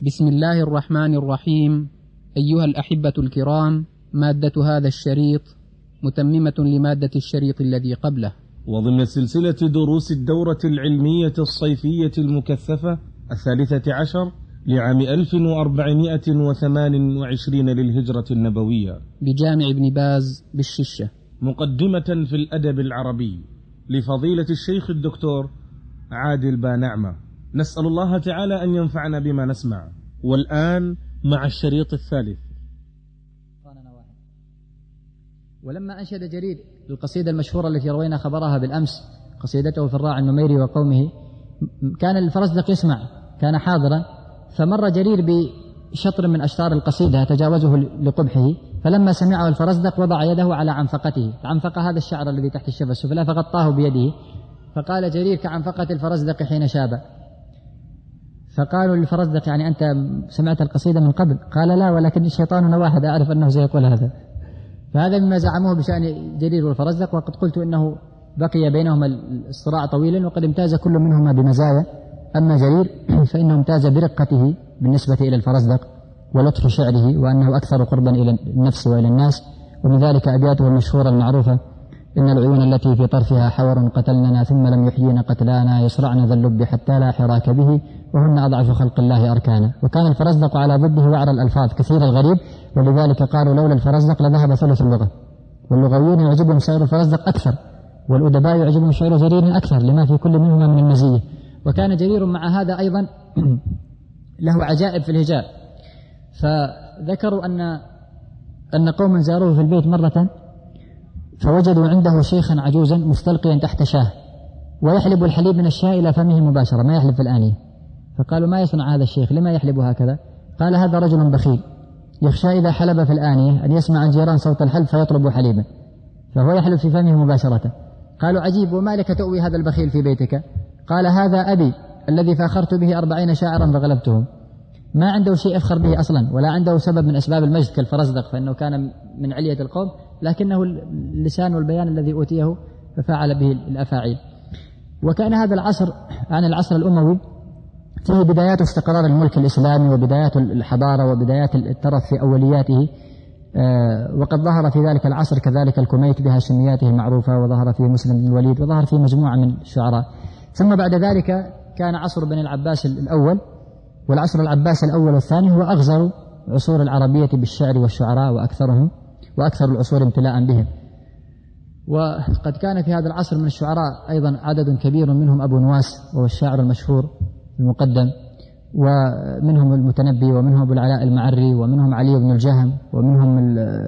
بسم الله الرحمن الرحيم. أيها الأحبة الكرام، مادة هذا الشريط متممة لمادة الشريط الذي قبله، وضمن سلسلة دروس الدورة العلمية الصيفية المكثفة 13 لعام 1428 للهجرة النبوية بجامع ابن باز بالششة، مقدمة في الأدب العربي لفضيلة الشيخ الدكتور عادل بانعمة. نسأل الله تعالى أن ينفعنا بما نسمع. والآن مع الشريط الثالث. ولما أنشد جرير القصيدة المشهورة التي روينا خبرها بالأمس، قصيدته في الراعي النميري وقومه، كان الفرزدق يسمع، كان حاضرا، فمر جرير بشطر من أشطار القصيدة تجاوزه لقبحه، فلما سمعه الفرزدق وضع يده على عنفقته، عنفق هذا الشعر الذي تحت الشفة السفلى، فغطاه بيده، فقال جرير: كعنفقة الفرزدق حين شاب. فقالوا للفرزدق: يعني أنت سمعت القصيدة من قبل؟ قال: لا، ولكن الشيطان واحد أعرف أنه سيقول هذا. فهذا مما زعموه بشأن جرير والفرزدق، وقد قلت إنه بقي بينهما الصراع طويلا، وقد امتاز كل منهما بمزايا. أما جرير فإنه امتاز برقته بالنسبة إلى الفرزدق ولطف شعره، وأنه أكثر قربا إلى النفس وإلى الناس، ومن ذلك أبياته المشهورة المعروفة: إن العيون التي في طرفها حور قتلنا ثم لم يحيين قتلانا، يصرعن ذا اللب حتى لا حراك به، وهن أضعف خلق الله أركانا. وكان الفرزدق على ضده وعر الألفاظ كثير الغريب، ولذلك قالوا: لولا الفرزدق لذهب ثلث اللغة. واللغويون يعجبهم شعر الفرزدق أكثر، والأدباء يعجبهم شعر جرير أكثر، لما في كل منهما من المزية. وكان جرير مع هذا أيضا له عجائب في الهجاء. فذكروا أن قوما زاروه في البيت مرة، فوجدوا عنده شيخا عجوزا مستلقيا تحت شاه، ويحلب الحليب من الشاة إلى فمه مباشرة، ما يحلب في الآنية. فقالوا: ما يصنع هذا الشيخ؟ لما يحلب هكذا؟ قال: هذا رجل بخيل، يخشى إذا حلب في الآنية أن يسمع عن جيران صوت الحلب فيطلب حليبا، فهو يحلب في فمه مباشرة. قالوا: عجيب، وما لك تؤوي هذا البخيل في بيتك؟ قال: هذا أبي الذي فاخرت به 40 شاعرا فغلبتهم. ما عنده شيء أفخر به أصلا، ولا عنده سبب من أسباب المجد كالفرزدق، فإنه كان من علية القوم، لكنه اللسان والبيان الذي أوتيه ففعل به الأفاعيل. وكان هذا العصر عن العصر الأموي فيه بدايات استقرار الملك الإسلامي، وبدايات الحضارة، وبدايات الترف في أولياته، وقد ظهر في ذلك العصر كذلك الكميت بهاشمياته المعروفة، وظهر فيه مسلم بن الوليد، وظهر فيه مجموعة من الشعراء. ثم بعد ذلك كان عصر بني العباس الأول، والعصر العباس الأول والثاني هو أغزر عصور العربية بالشعر والشعراء، وأكثرهم وأكثر العصور امتلاء بهم. وقد كان في هذا العصر من الشعراء أيضا عدد كبير، منهم أبو نواس وهو الشاعر المشهور المقدم، ومنهم المتنبي، ومنهم أبو العلاء المعري، ومنهم علي بن الجهم، ومنهم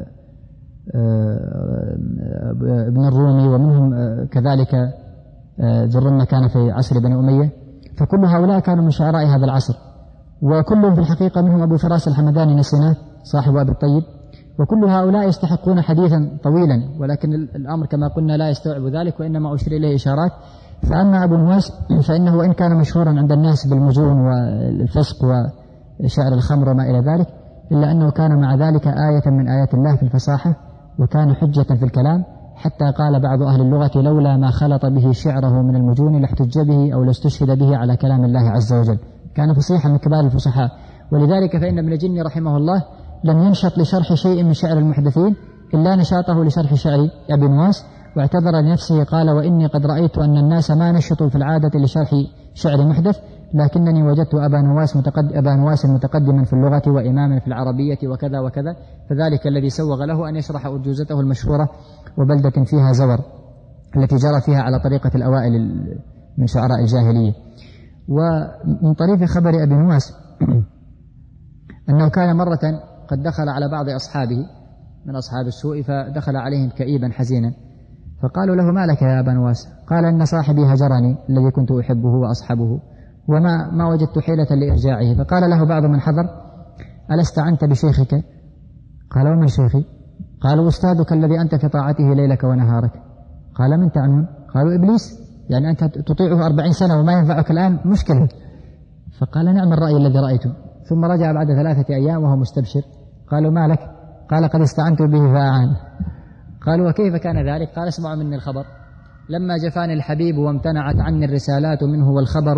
ابن الرومي، ومنهم كذلك ذو الرمة كان في عصر بني أمية. فكل هؤلاء كانوا من شعراء هذا العصر، وكلهم في الحقيقة منهم أبو فراس الحمداني نسيناه صاحب أبي الطيب، وكل هؤلاء يستحقون حديثا طويلا، ولكن الأمر كما قلنا لا يستوعب ذلك، وإنما أشير إليه إشارات. فأما أبو نواس فإنه وإن كان مشهورا عند الناس بالمجون والفسق وشعر الخمر وما إلى ذلك، إلا أنه كان مع ذلك آية من آيات الله في الفصاحة، وكان حجة في الكلام، حتى قال بعض أهل اللغة: لولا ما خلط به شعره من المجون لاحتج به أو لاستشهد به على كلام الله عز وجل. كان فصيحا من كبار الفصحاء. ولذلك فإن ابن الجني رحمه الله لم ينشط لشرح شيء من شعر المحدثين إلا نشاطه لشرح شعر أبي نواس، واعتذر لنفسه قال: وإني قد رأيت أن الناس ما نشطوا في العادة لشرح شعر محدث، لكنني وجدت أبا نواس متقدما في اللغة وإماما في العربية وكذا وكذا، فذلك الذي سوغ له أن يشرح أرجوزته المشهورة وبلدة فيها زور التي جرى فيها على طريقة الأوائل من شعراء الجاهلية. ومن طريف خبر أبي نواس أنه كان مرة قد دخل على بعض أصحابه من أصحاب السوء، فدخل عليهم كئيبا حزينا، فقالوا له: ما لك يا أبا نواس؟ قال: إن صاحبي هجرني الذي كنت أحبه وأصحبه، وما وجدت حيلة لإرجاعه. فقال له بعض من حضر: ألست أنت بشيخك؟ قال: ومن شيخي؟ قالوا: أستاذك الذي أنت في طاعته ليلك ونهارك. قال: من تعنون؟ قالوا: إبليس، يعني أنت تطيعه 40 سنة وما ينفعك الآن، مشكلة. فقال: نعم الرأي الذي رأيته. ثم رجع بعد 3 أيام وهو مستبشر. قالوا: ما لك؟ قال: قد استعنت به فأعان. قالوا: وكيف كان ذلك؟ قال: اسمعوا مني الخبر. لما جفاني الحبيب وامتنعت عني الرسالات منه والخبر،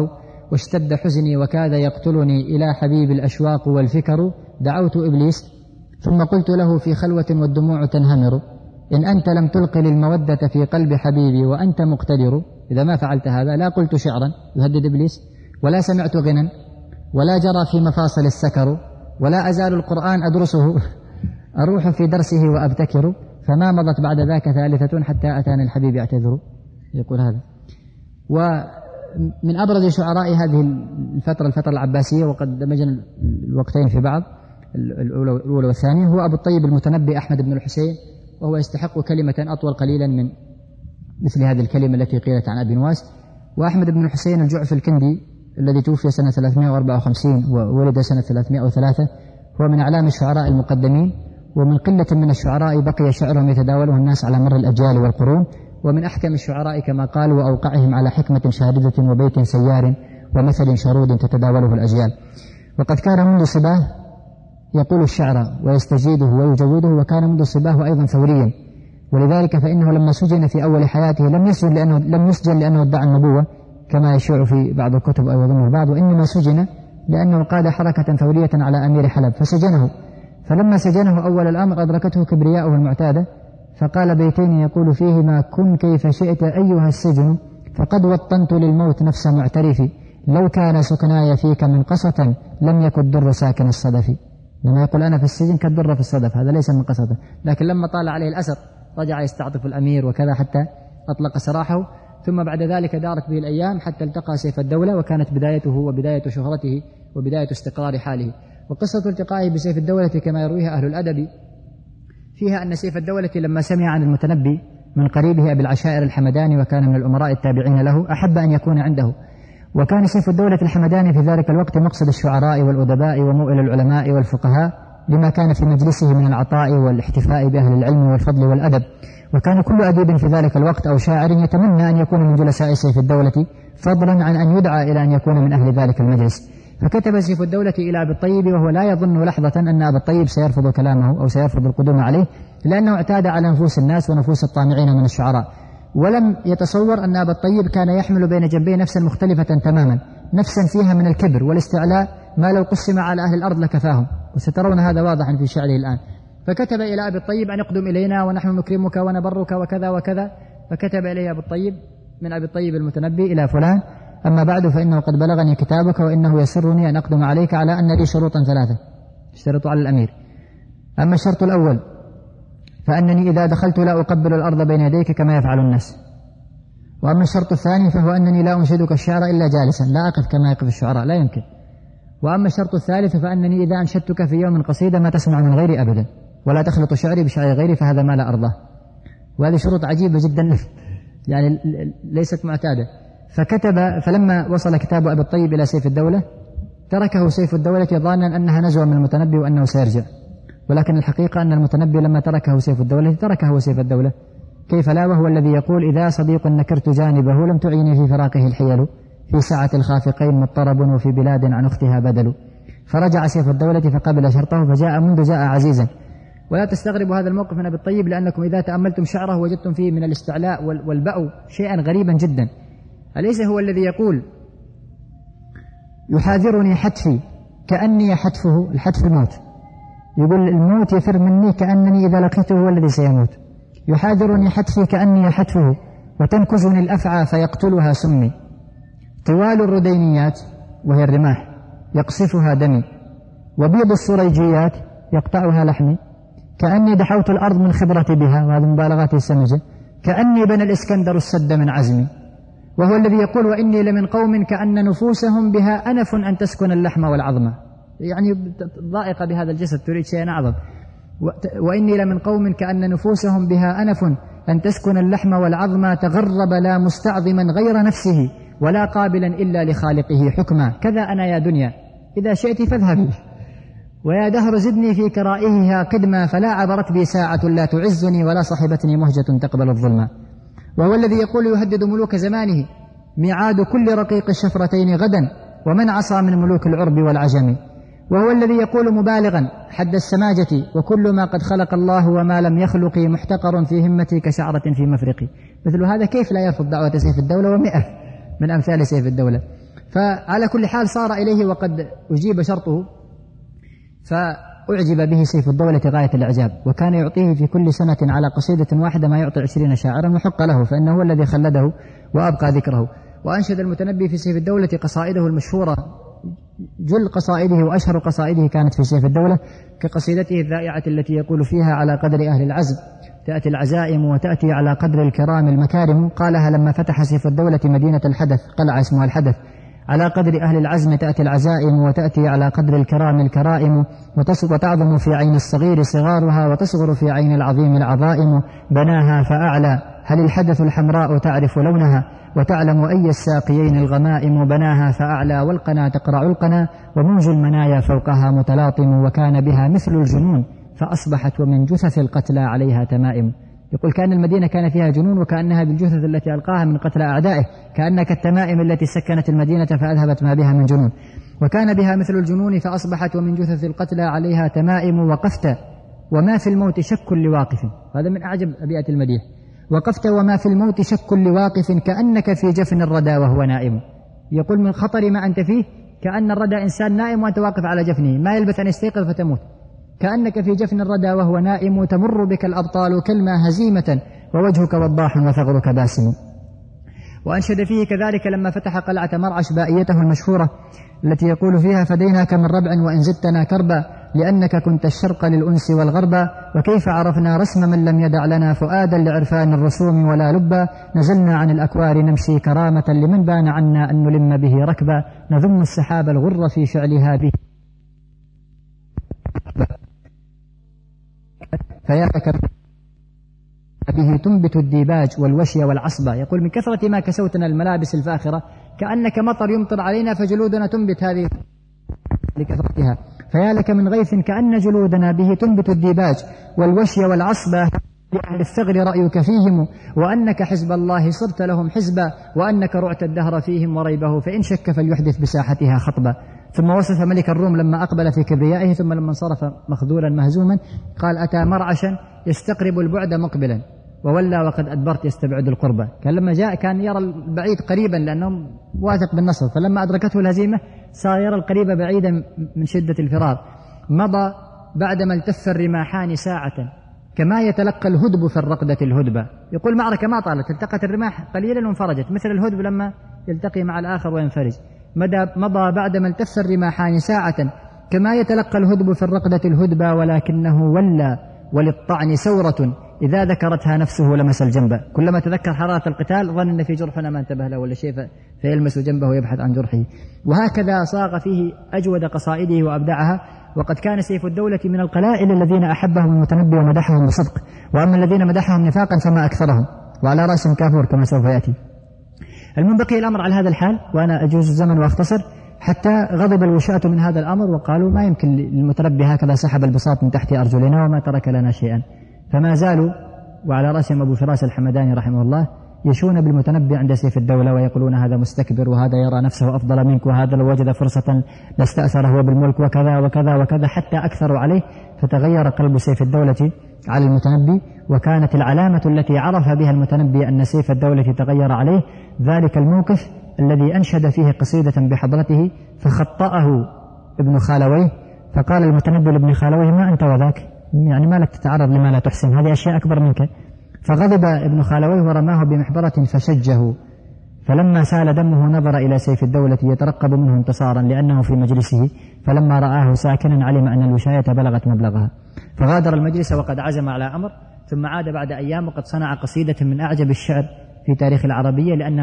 واشتد حزني وكاد يقتلني إلى حبيب الأشواق والفكر، دعوت إبليس ثم قلت له في خلوة والدموع تنهمر: إن أنت لم تلقي للمودة في قلب حبيبي وأنت مقتدر، إذا ما فعلت هذا لا قلت شعرا يهدد إبليس، ولا سمعت غنى، ولا جرى في مفاصل السكر، ولا أزال القرآن أدرسه أروح في درسه وأبتكر، فما مضت بعد ذاك ثالثة حتى أتاني الحبيب يعتذر. يقول هذا. ومن أبرز شعراء هذه الفترة العباسية، وقد دمجنا الوقتين في بعض، الأولى والثانية، هو أبو الطيب المتنبي أحمد بن الحسين، وهو يستحق كلمة أطول قليلا من مثل هذه الكلمة التي قيلت عن أبي نواس. وأحمد بن الحسين الجعف الكندي الذي توفي سنة 354 وولد سنة 303، هو من أعلام الشعراء المقدمين، ومن قلة من الشعراء بقي شعرهم يتداوله الناس على مر الأجيال والقرون، ومن أحكم الشعراء كما قال: وأوقعهم على حكمة شاردة وبيت سيار ومثل شرود تتداوله الأجيال. وقد كان منذ صباه يقول الشعر ويستجيده ويجوده، وكان منذ صباه أيضا ثوريا، ولذلك فإنه لما سجن في أول حياته لم يسجن لأنه ادعى النبوة كما يشيع في بعض الكتب أو يظنه البعض، وإنما سجن لأنه قاد حركة ثورية على أمير حلب فسجنه. فلما سجنه أول الأمر أدركته كبرياؤه المعتادة، فقال بيتين يقول فيهما: كن كيف شئت أيها السجن، فقد وطنت للموت نفس معترفي، لو كان سكناي فيك منقصة لم يكن الدر ساكن الصدف. لما يقول أنا في السجن كالدر في الصدف، هذا ليس منقصة، لكن لما طال عليه الأسر رجع يستعطف الأمير وكذا حتى أطلق سراحه. ثم بعد ذلك دارت به الأيام حتى التقى سيف الدولة، وكانت بدايته وبداية شهرته وبداية استقرار حاله. وقصة التقائه بسيف الدولة كما يرويها أهل الأدب فيها أن سيف الدولة لما سمع عن المتنبي من قريبه أبي العشائر الحمداني، وكان من الأمراء التابعين له، أحب أن يكون عنده. وكان سيف الدولة الحمداني في ذلك الوقت مقصد الشعراء والأدباء ومؤل العلماء والفقهاء، لما كان في مجلسه من العطاء والاحتفاء بأهل العلم والفضل والأدب. وكان كل أديب في ذلك الوقت أو شاعر يتمنى أن يكون من جلساء سيف الدولة، فضلا عن أن يدعى إلى أن يكون من أهل ذلك المجلس. فكتب سيف الدولة إلى أبي الطيب وهو لا يظن لحظة أن أبا الطيب سيرفض كلامه أو سيرفض القدوم عليه، لأنه اعتاد على نفوس الناس ونفوس الطامعين من الشعراء، ولم يتصور أن أبا الطيب كان يحمل بين جنبيه نفسا مختلفة تماما، نفسا فيها من الكبر والاستعلاء ما لو قسم على أهل الأرض لكفاهم، وسترون هذا واضحا في شعره الآن. فكتب إلى أبي الطيب أن اقدم إلينا ونحن نكرمك ونبرك وكذا وكذا. فكتب إليه أبو الطيب من أبي الطيب المتنبي: إلى فلان، أما بعد فإنه قد بلغني كتابك، وإنه يسرني أن أقدم عليك على أن لي شروطا ثلاثة اشترط على الأمير. أما الشرط الأول فأنني إذا دخلت لا أقبل الأرض بين يديك كما يفعل الناس. وأما الشرط الثاني فهو أنني لا أنشدك الشعر إلا جالسا، لا أقف كما يقف الشعراء، لا يمكن. وأما الشرط الثالث فأنني إذا أنشدتك في يوم قصيدة ما تسمع من غيري أبدا، ولا تخلط شعري بشعر غيري، فهذا ما لا أرضاه. وهذه شروط عجيبة جدا يعني ليست معتادة. فلما وصل كتاب أبي الطيب إلى سيف الدولة تركه سيف الدولة ظانا أنها نزوة من المتنبي وأنه سيرجع، ولكن الحقيقة أن المتنبي لما تركه سيف الدولة تركه سيف الدولة، كيف لا، وهو الذي يقول: إذا صديق نكرت جانبه لم تعيني في فراقه الحيل، في ساعة الخافقين مضطرب وفي بلاد عن أختها بدل. فرجع سيف الدولة فقبل شرطه فجاء منذ جاء عزيزا. ولا تستغربوا هذا الموقف من أبي الطيب، لأنكم إذا تأملتم شعره وجدتم فيه من الاستعلاء والبأو شيئا غريبا جدا. أليس هو الذي يقول: يحاذرني حتفي كأني حتفه، الحتف الموت، يقول الموت يفر مني كأنني إذا لقيته هو الذي سيموت. يحاذرني حتفي كأني حتفه وتنكزني الأفعى فيقتلها سمي، طوال الردينيات وهي الرماح يقصفها دمي، وبيض السريجيات يقطعها لحمي، كأني دحوت الأرض من خبرتي بها، وهذه مبالغات السمجة، كأني بنى الإسكندر السد من عزمي. وهو الذي يقول: وإني لمن قوم كأن نفوسهم بها أنف أن تسكن اللحم والعظم، يعني ضائقة بهذا الجسد تريد شيئا أعظم. وإني لمن قوم كأن نفوسهم بها أنف أن تسكن اللحم والعظم، تغرب لا مستعظما غير نفسه ولا قابلا إلا لخالقه حكما، كذا أنا يا دنيا إذا شئت فاذهبي، ويا دهر زدني في كرائهها قدما، فلا عبرت بي ساعة لا تعزني ولا صحبتني مهجة تقبل الظلم. وهو الذي يقول يهدد ملوك زمانه: ميعاد كل رقيق الشفرتين غدا، ومن عصى من ملوك العرب والعجم. وهو الذي يقول مبالغا حد السماجة: وكل ما قد خلق الله وما لم يخلق محتقر في همتي كشعرة في مفرقي. مثل هذا كيف لا يرفض دعوة سيف الدولة ومئة من أمثال سيف الدولة. فعلى كل حال صار إليه وقد أجيب شرطه، فأعجب به سيف الدولة غاية الإعجاب، وكان يعطيه في كل سنة على قصيدة واحدة ما يعطي 20 شاعرا، وحق له فإنه هو الذي خلده وأبقى ذكره. وأنشد المتنبي في سيف الدولة قصائده المشهورة، جل قصائده وأشهر قصائده كانت في سيف الدولة، كقصيدته الذائعة التي يقول فيها: على قدر أهل العزم تأتي العزائم وتأتي على قدر الكرام المكارم. قالها لما فتح سيف الدولة مدينة الحدث، قلعة اسمها الحدث: على قدر أهل العزم تأتي العزائم وتأتي على قدر الكرام الكرائم، وتعظم في عين الصغير صغارها وتصغر في عين العظيم العظائم. بناها فأعلى هل الحدث الحمراء تعرف لونها، وتعلم أي الساقيين الغمائم. بناها فأعلى والقنا تقرع القنا، وموج المنايا فوقها متلاطم. وكان بها مثل الجنون فأصبحت ومن جثث القتلى عليها تمائم. يقول كأن المدينة كان فيها جنون، وكأنها بالجثث التي ألقاها من قتل أعدائه، كأنها كالتمائم التي سكنت المدينة فأذهبت ما بها من جنون. وكان بها مثل الجنون فأصبحت ومن جثث القتلى عليها تمائم. وقفت وما في الموت شك لواقف، هذا من أعجب أبيات المديح: وقفت وما في الموت شك لواقف، كأنك في جفن الردى وهو نائم. يقول من خطر ما أنت فيه، كأن الردى إنسان نائم وأنت واقف على جفنه، ما يلبث أن يستيقظ فتموت. كأنك في جفن الردى وهو نائم، تمر بك الأبطال كلمة هزيمة، ووجهك وضاح وثغرك باسم. وأنشد فيه كذلك لما فتح قلعة مرعش بائيته المشهورة التي يقول فيها: فديناك من ربع وإن زدتنا كربا، لأنك كنت الشرق للأنس والغربا. وكيف عرفنا رسم من لم يدع لنا فؤادا لعرفان الرسوم ولا لبا. نزلنا عن الأكوار نمشي كرامة لمن بان عنا أن نلم به ركبا. نذم السحاب الغر في فعلها به، فياك به تنبت الديباج والوشي والعصبة. يقول من كثرة ما كسوتنا الملابس الفاخرة كأنك مطر يمطر علينا فجلودنا تنبت هذه لكثرتها. فيا لك من غيث كأن جلودنا به تنبت الديباج والوشي والعصبة. لأهل الثغر رأيك فيهم، وأنك حزب الله صرت لهم حزبا، وأنك رعت الدهر فيهم وريبه، فإن شك فليحدث بساحتها خطبا. ثم وصف ملك الروم لما أقبل في كبريائه، ثم لما انصرف مخذولا مهزوما قال: أتى مرعشا يستقرب البعد مقبلا، وولى وقد أدبرت يستبعد القربة. كان لما جاء كان يرى البعيد قريبا لأنه واثق بالنصر، فلما أدركته الهزيمة صار يرى القريب بعيدا من شدة الفرار. مضى بعدما التف الرماحان ساعة كما يتلقى الهدب في الرقدة الهدبة. يقول معركة ما طالت، التقت الرماح قليلا وانفرجت مثل الهدب لما يلتقي مع الآخر وينفرج. مضى بعدما التف الرماحان ساعة كما يتلقى الهدب في الرقدة الهدبة، ولكنه ولى وللطعن سورة إذا ذكرتها نفسه لمس الجنب. كلما تذكر حرارة القتال ظن أن في جرحنا ما انتبه له ولا شيء فيلمس جنبه ويبحث عن جرحه. وهكذا صاغ فيه أجود قصائده وأبدعها. وقد كان سيف الدولة من القلائل الذين أحبهم المتنبي ومدحهم بصدق، وأما الذين مدحهم نفاقا فما أكثرهم، وعلى رأسهم كافور كما سوف يأتي. المهم بقي الأمر على هذا الحال، وأنا أجوز الزمن وأختصر، حتى غضب الوشاة من هذا الأمر وقالوا ما يمكن للمتنبي هكذا سحب البساط من تحت أرجلنا وما ترك لنا شيئا. فما زالوا وعلى رأسهم أبو فراس الحمداني رحمه الله يشون بالمتنبي عند سيف الدولة ويقولون هذا مستكبر، وهذا يرى نفسه أفضل منك، وهذا لو وجد فرصة لاستأثر هو بالملك، وكذا وكذا وكذا، حتى أكثروا عليه. فتغير قلب سيف الدولة على المتنبي. وكانت العلامة التي عرف بها المتنبي أن سيف الدولة تغير عليه ذلك الموقف الذي أنشد فيه قصيدة بحضرته فخطأه ابن خالويه، فقال المتنبي لابن خالويه: ما أنت وذاك، يعني ما لك تتعرض لما لا تحسن، هذه أشياء أكبر منك. فغضب ابن خالويه ورماه بمحبرة فشجه. فلما سال دمه نظر إلى سيف الدولة يترقب منه انتصارا لأنه في مجلسه، فلما رآه ساكنا علم أن الوشاية بلغت مبلغها، فغادر المجلس وقد عزم على أمر. ثم عاد بعد أيام وقد صنع قصيدة من أعجب الشعر في تاريخ العربية، لأنها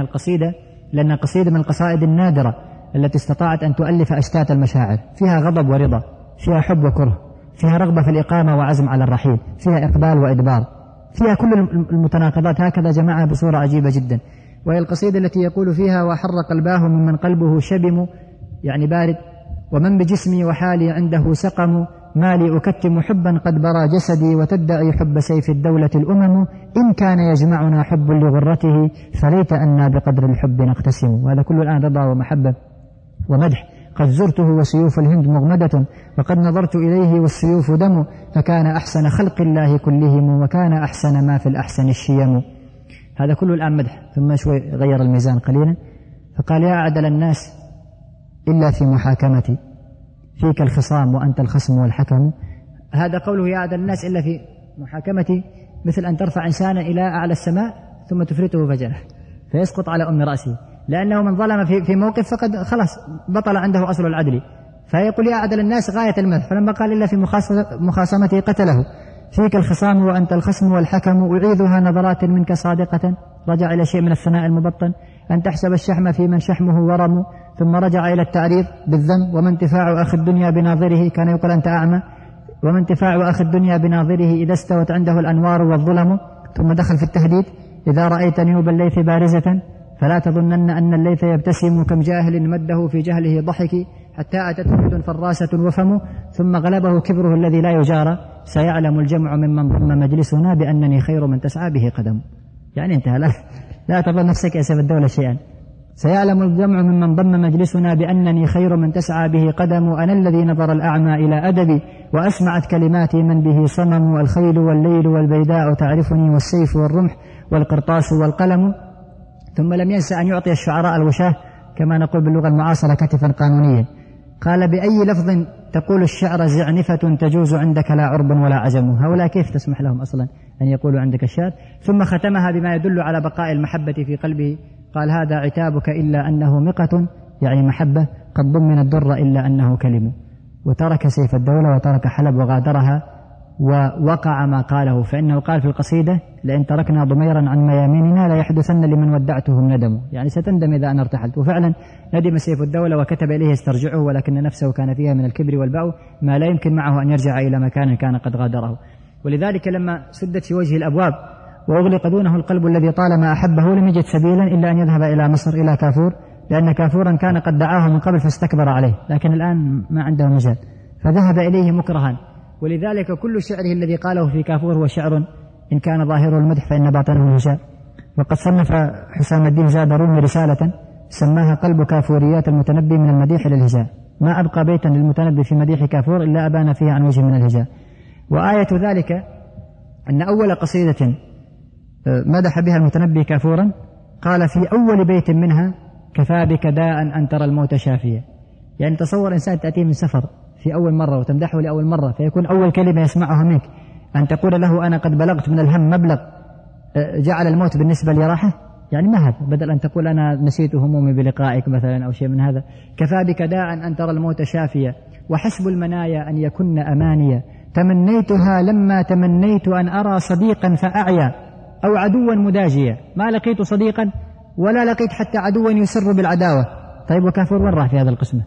قصيدة من القصائد النادرة التي استطاعت أن تؤلف أشتات المشاعر، فيها غضب ورضا، فيها حب وكره، فيها رغبة في الإقامة وعزم على الرحيل، فيها إقبال وإدبار، فيها كل المتناقضات هكذا جمعها بصورة عجيبة جدا. وهي القصيدة التي يقول فيها: وحر قلباه ممن قلبه شبم، يعني بارد، ومن بجسمي وحالي عنده سقم، مالي أكتم حبا قد برى جسدي، وتدعي حب سيف الدولة الأمم، إن كان يجمعنا حب لغرته فليت أنا بقدر الحب نقتسم. وهذا كله الآن رضا ومحبة ومدح. قد زرته وسيوف الهند مغمدة، وقد نظرت إليه والسيوف دم، فكان أحسن خلق الله كلهم، وكان أحسن ما في الأحسن الشيم. هذا كله الآن مدح. ثم شوي غير الميزان قليلا فقال: يا أعدل الناس إلا في محاكمتي، فيك الخصام وأنت الخصم والحكم. هذا قوله يا أعدل الناس إلا في محاكمتي، مثل أن ترفع إنسانا إلى أعلى السماء ثم تفرته فجأة فيسقط على أم رأسه، لأنه من ظلم في موقف فقد خلاص بطل عنده أصل العدل، فيقول يا أعدل الناس غاية المدح، فلما قال إلا في مخاصمته قتله. فيك الخصام وأنت الخصم والحكم، أعيذها نظرات منك صادقة، رجع إلى شيء من الثناء المبطن، أن تحسب الشحم في من شحمه ورم، ثم رجع إلى التعريض بالذنب. وما انتفاع أخي الدنيا بناظره، كان يقول أنت أعمى، وما انتفاع أخي الدنيا بناظره إذا استوت عنده الأنوار والظلم. ثم دخل في التهديد، إذا رأيت نيوب الليث بارزة فلا تظنن أن الليث يبتسم، كم جاهل مده في جهله ضحك، حتى أتته يد فراسة وفم، ثم غلبه كبره الذي لا يجارى، سيعلم الجمع ممن ضم مجلسنا بأنني خير من تسعى به قدم. يعني انتهى، لا تظن نفسك يا سيف الدولة شيئا. سيعلم الجمع ممن ضم مجلسنا بأنني خير من تسعى به قدم، أنا الذي نظر الأعمى إلى أدبي وأسمعت كلماتي من به صمم، الخيل والليل والبيداء تعرفني، والسيف والرمح والقرطاس والقلم. ثم لم ينسى أن يعطي الشعراء الوشاه كما نقول باللغة المعاصرة كتفا قانونيا. قال بأي لفظ تقول الشعر زعنفة تجوز عندك لا عرب ولا عجم. هؤلاء كيف تسمح لهم أصلا أن يقولوا عندك الشعر؟ ثم ختمها بما يدل على بقاء المحبة في قلبه، قال هذا عتابك إلا أنه مقة، يعني محبة، قد ضمن الدر إلا أنه كلم. وترك سيف الدولة وترك حلب وغادرها، ووقع ما قاله، فإنه قال في القصيدة لئن تركنا ضميرا عن مياميننا لا يحدثن لمن ودعتهم ندم، يعني ستندم إذا أنا ارتحلت. وفعلا ندم سيف الدولة وكتب إليه يسترجعه، ولكن نفسه كان فيها من الكبر والبأو ما لا يمكن معه أن يرجع إلى مكان كان قد غادره. ولذلك لما سدت في وجه الأبواب وأغلق دونه القلب الذي طالما أحبه، لم يجد سبيلا إلا أن يذهب إلى مصر إلى كافور، لأن كافورا كان قد دعاه من قبل فاستكبر عليه، لكن الآن ما عنده مجال فذهب إليه مكرها. ولذلك كل شعره الذي قاله في كافور هو شعر إن كان ظاهره المدح فإن باطنه الهجاء. وقد صنف حسام الدين زاد رومي رسالة سماها قلب كافوريات المتنبي من المديح إلى الهجاء، ما أبقى بيتا للمتنبي في مديح كافور إلا أبان فيه عن وجه من الهجاء. وآية ذلك أن أول قصيدة مدح بها المتنبي كافورا قال في أول بيت منها كفى بك داء أن ترى الموت شافيا. يعني تصور إنسان تأتيه من سفر في أول مرة وتمدحه لأول مرة، فيكون أول كلمة يسمعها منك أن تقول له أنا قد بلغت من الهم مبلغ جعل الموت بالنسبة لي راحة، يعني ما هذا، بدل أن تقول أنا نسيت همومي بلقائك مثلا أو شيء من هذا. كفى بك داء أن ترى الموت شافيا، وحسب المنايا أن يكن أمانيا، تمنيتها لما تمنيت أن أرى صديقا فأعيا أو عدوا مداجيا، ما لقيت صديقا ولا لقيت حتى عدوا يسر بالعداوة. طيب وكافور وين راح في هذا القسمة؟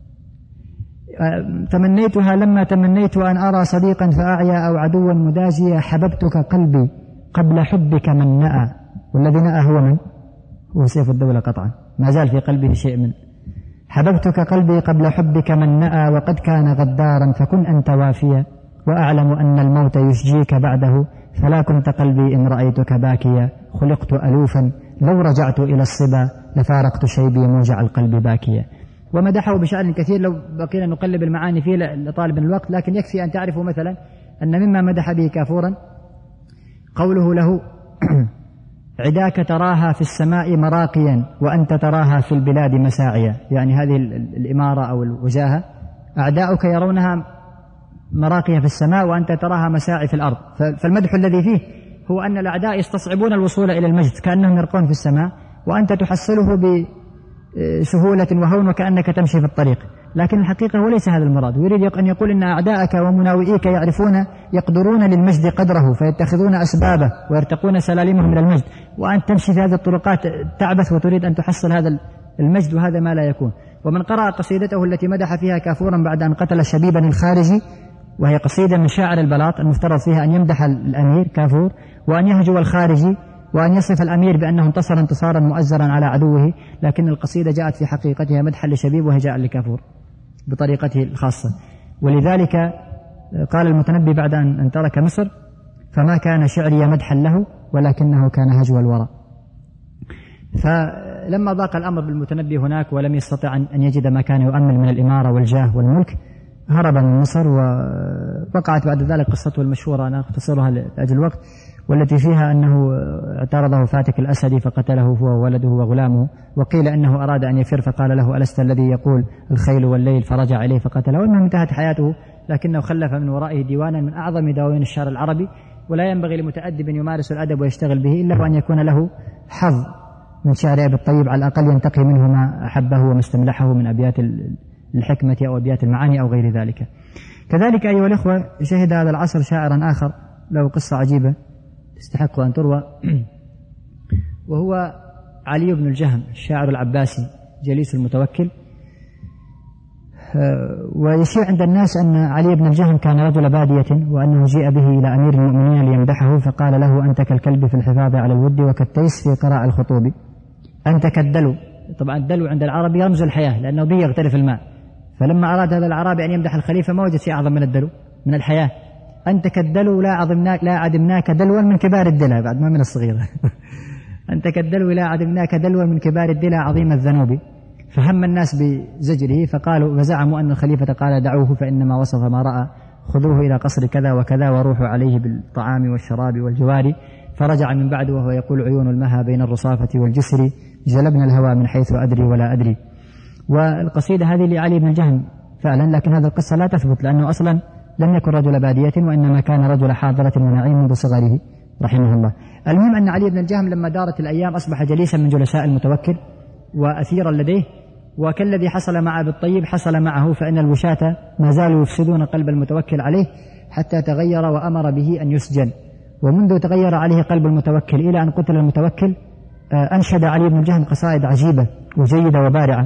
تمنيتها لما تمنيت أن أرى صديقا فأعيا أو عدوا مداجيا، حببتك قلبي قبل حبك من نأى، والذي نأى هو من؟ هو سيف الدولة قطعا، ما زال في قلبه شيء من حببتك قلبي قبل حبك من نأى، وقد كان غدارا فكن أنت وافيا، وأعلم أن الموت يشجيك بعده، فلا كنت قلبي إن رأيتك باكيا، خلقت ألوفا لو رجعت إلى الصبا لفارقت شيبي موجع القلب باكيا. ومدحه بشأن كثير لو بقينا نقلب المعاني فيه لطالب الوقت، لكن يكفي أن تعرفوا مثلا أن مما مدح به كافورا قوله له عداك تراها في السماء مراقيا وأنت تراها في البلاد مساعيا، يعني هذه الإمارة أو الوجاهة أعداؤك يرونها مراقية في السماء وأنت تراها مساعي في الأرض. فالمدح الذي فيه هو أن الأعداء يستصعبون الوصول إلى المجد كأنهم يرقون في السماء، وأنت تحصله بسهولة وهون وكأنك تمشي في الطريق، لكن الحقيقة هو ليس هذا المراد. ويريد أن يقول إن أعداءك ومناوئيك يقدرون للمجد قدره فيتخذون أسبابه ويرتقون سلالمهم إلى المجد، وأنت تمشي في هذه الطرقات تعبث وتريد أن تحصل هذا المجد، وهذا ما لا يكون. ومن قرأ قصيدته التي مدح فيها كافورا بعد أن قتل شبيبا الخارجي، وهي قصيدة من شاعر البلاط المفترض فيها أن يمدح الأمير كافور وأن يهجو الخارجي وأن يصف الأمير بأنه انتصر انتصارا مؤزرا على عدوه، لكن القصيدة جاءت في حقيقتها مدحا لشبيب وهجاء لكافور بطريقته الخاصة. ولذلك قال المتنبي بعد أن ترك مصر فما كان شعري مدحا له ولكنه كان هجو الورى. فلما ضاق الأمر بالمتنبي هناك ولم يستطع أن يجد ما كان يؤمل من الإمارة والجاه والملك، هرب من مصر. ووقعت بعد ذلك قصته المشهورة، أنا أختصرها لأجل الوقت. والتي فيها أنه اعترضه فاتك الأسدي فقتله هو وولده وغلامه، وقيل أنه أراد أن يفر فقال له ألست الذي يقول الخيل والليل، فرجع إليه فقتله. والمهم انتهت حياته، لكنه خلف من ورائه ديوانا من أعظم دواوين الشعر العربي، ولا ينبغي لمتأدب يمارس الأدب ويشتغل به إلا وأن يكون له حظ من شعر أبي الطيب، على الأقل ينتقي منه ما أحبه وما استملحه من أبيات الحكمة أو أبيات المعاني أو غير ذلك. كذلك أيها الأخوة، شهد هذا العصر شاعرا آخر له قصة عجيبة تستحق أن تروى، وهو علي بن الجهم الشاعر العباسي جليس المتوكل. ويشيع عند الناس أن علي بن الجهم كان رجل بادية، وأنه جيء به إلى أمير المؤمنين ليمدحه، فقال له أنت كالكلب في الحفاظ على الود وكالتيس في قراء الخطوب. أنت كالدلو، طبعا الدلو عند العرب يرمز الحياة لأنه به يغترف الماء، فلما أراد هذا الأعرابي أن يمدح الخليفة ما وجد شيء أعظم من الدلو، من الحياة. أنت كالدلو لا عدمناك دلوا من كبار الدلع، بعد ما من الصغيرة أنت كالدلو لا عدمناك دلوا من كبار الدلع عظيم الذنوب. فهم الناس بزجره فقالوا فزعموا أن الخليفة قال دعوه فإنما وصف ما رأى، خذوه إلى قصر كذا وكذا وروحوا عليه بالطعام والشراب والجوار. فرجع من بعد وهو يقول عيون المها بين الرصافة والجسر، جلبنا الهوى من حيث أدري ولا أدري. والقصيدة هذه لعلي بن الجهم فعلا، لكن هذه القصة لا تثبت، لأنه أصلا لم يكن رجل بادية، وإنما كان رجل حاضرة ونعيم منذ صغره رحمه الله. المهم أن علي بن الجهم لما دارت الأيام أصبح جليسا من جلساء المتوكل وأثيرا لديه، وكالذي حصل مع أبي الطيب حصل معه، فإن الوشاة ما زالوا يفسدون قلب المتوكل عليه حتى تغير وأمر به أن يسجن. ومنذ تغير عليه قلب المتوكل إلى أن قتل المتوكل أنشد علي بن الجهم قصائد عجيبة وجيدة وبارعة.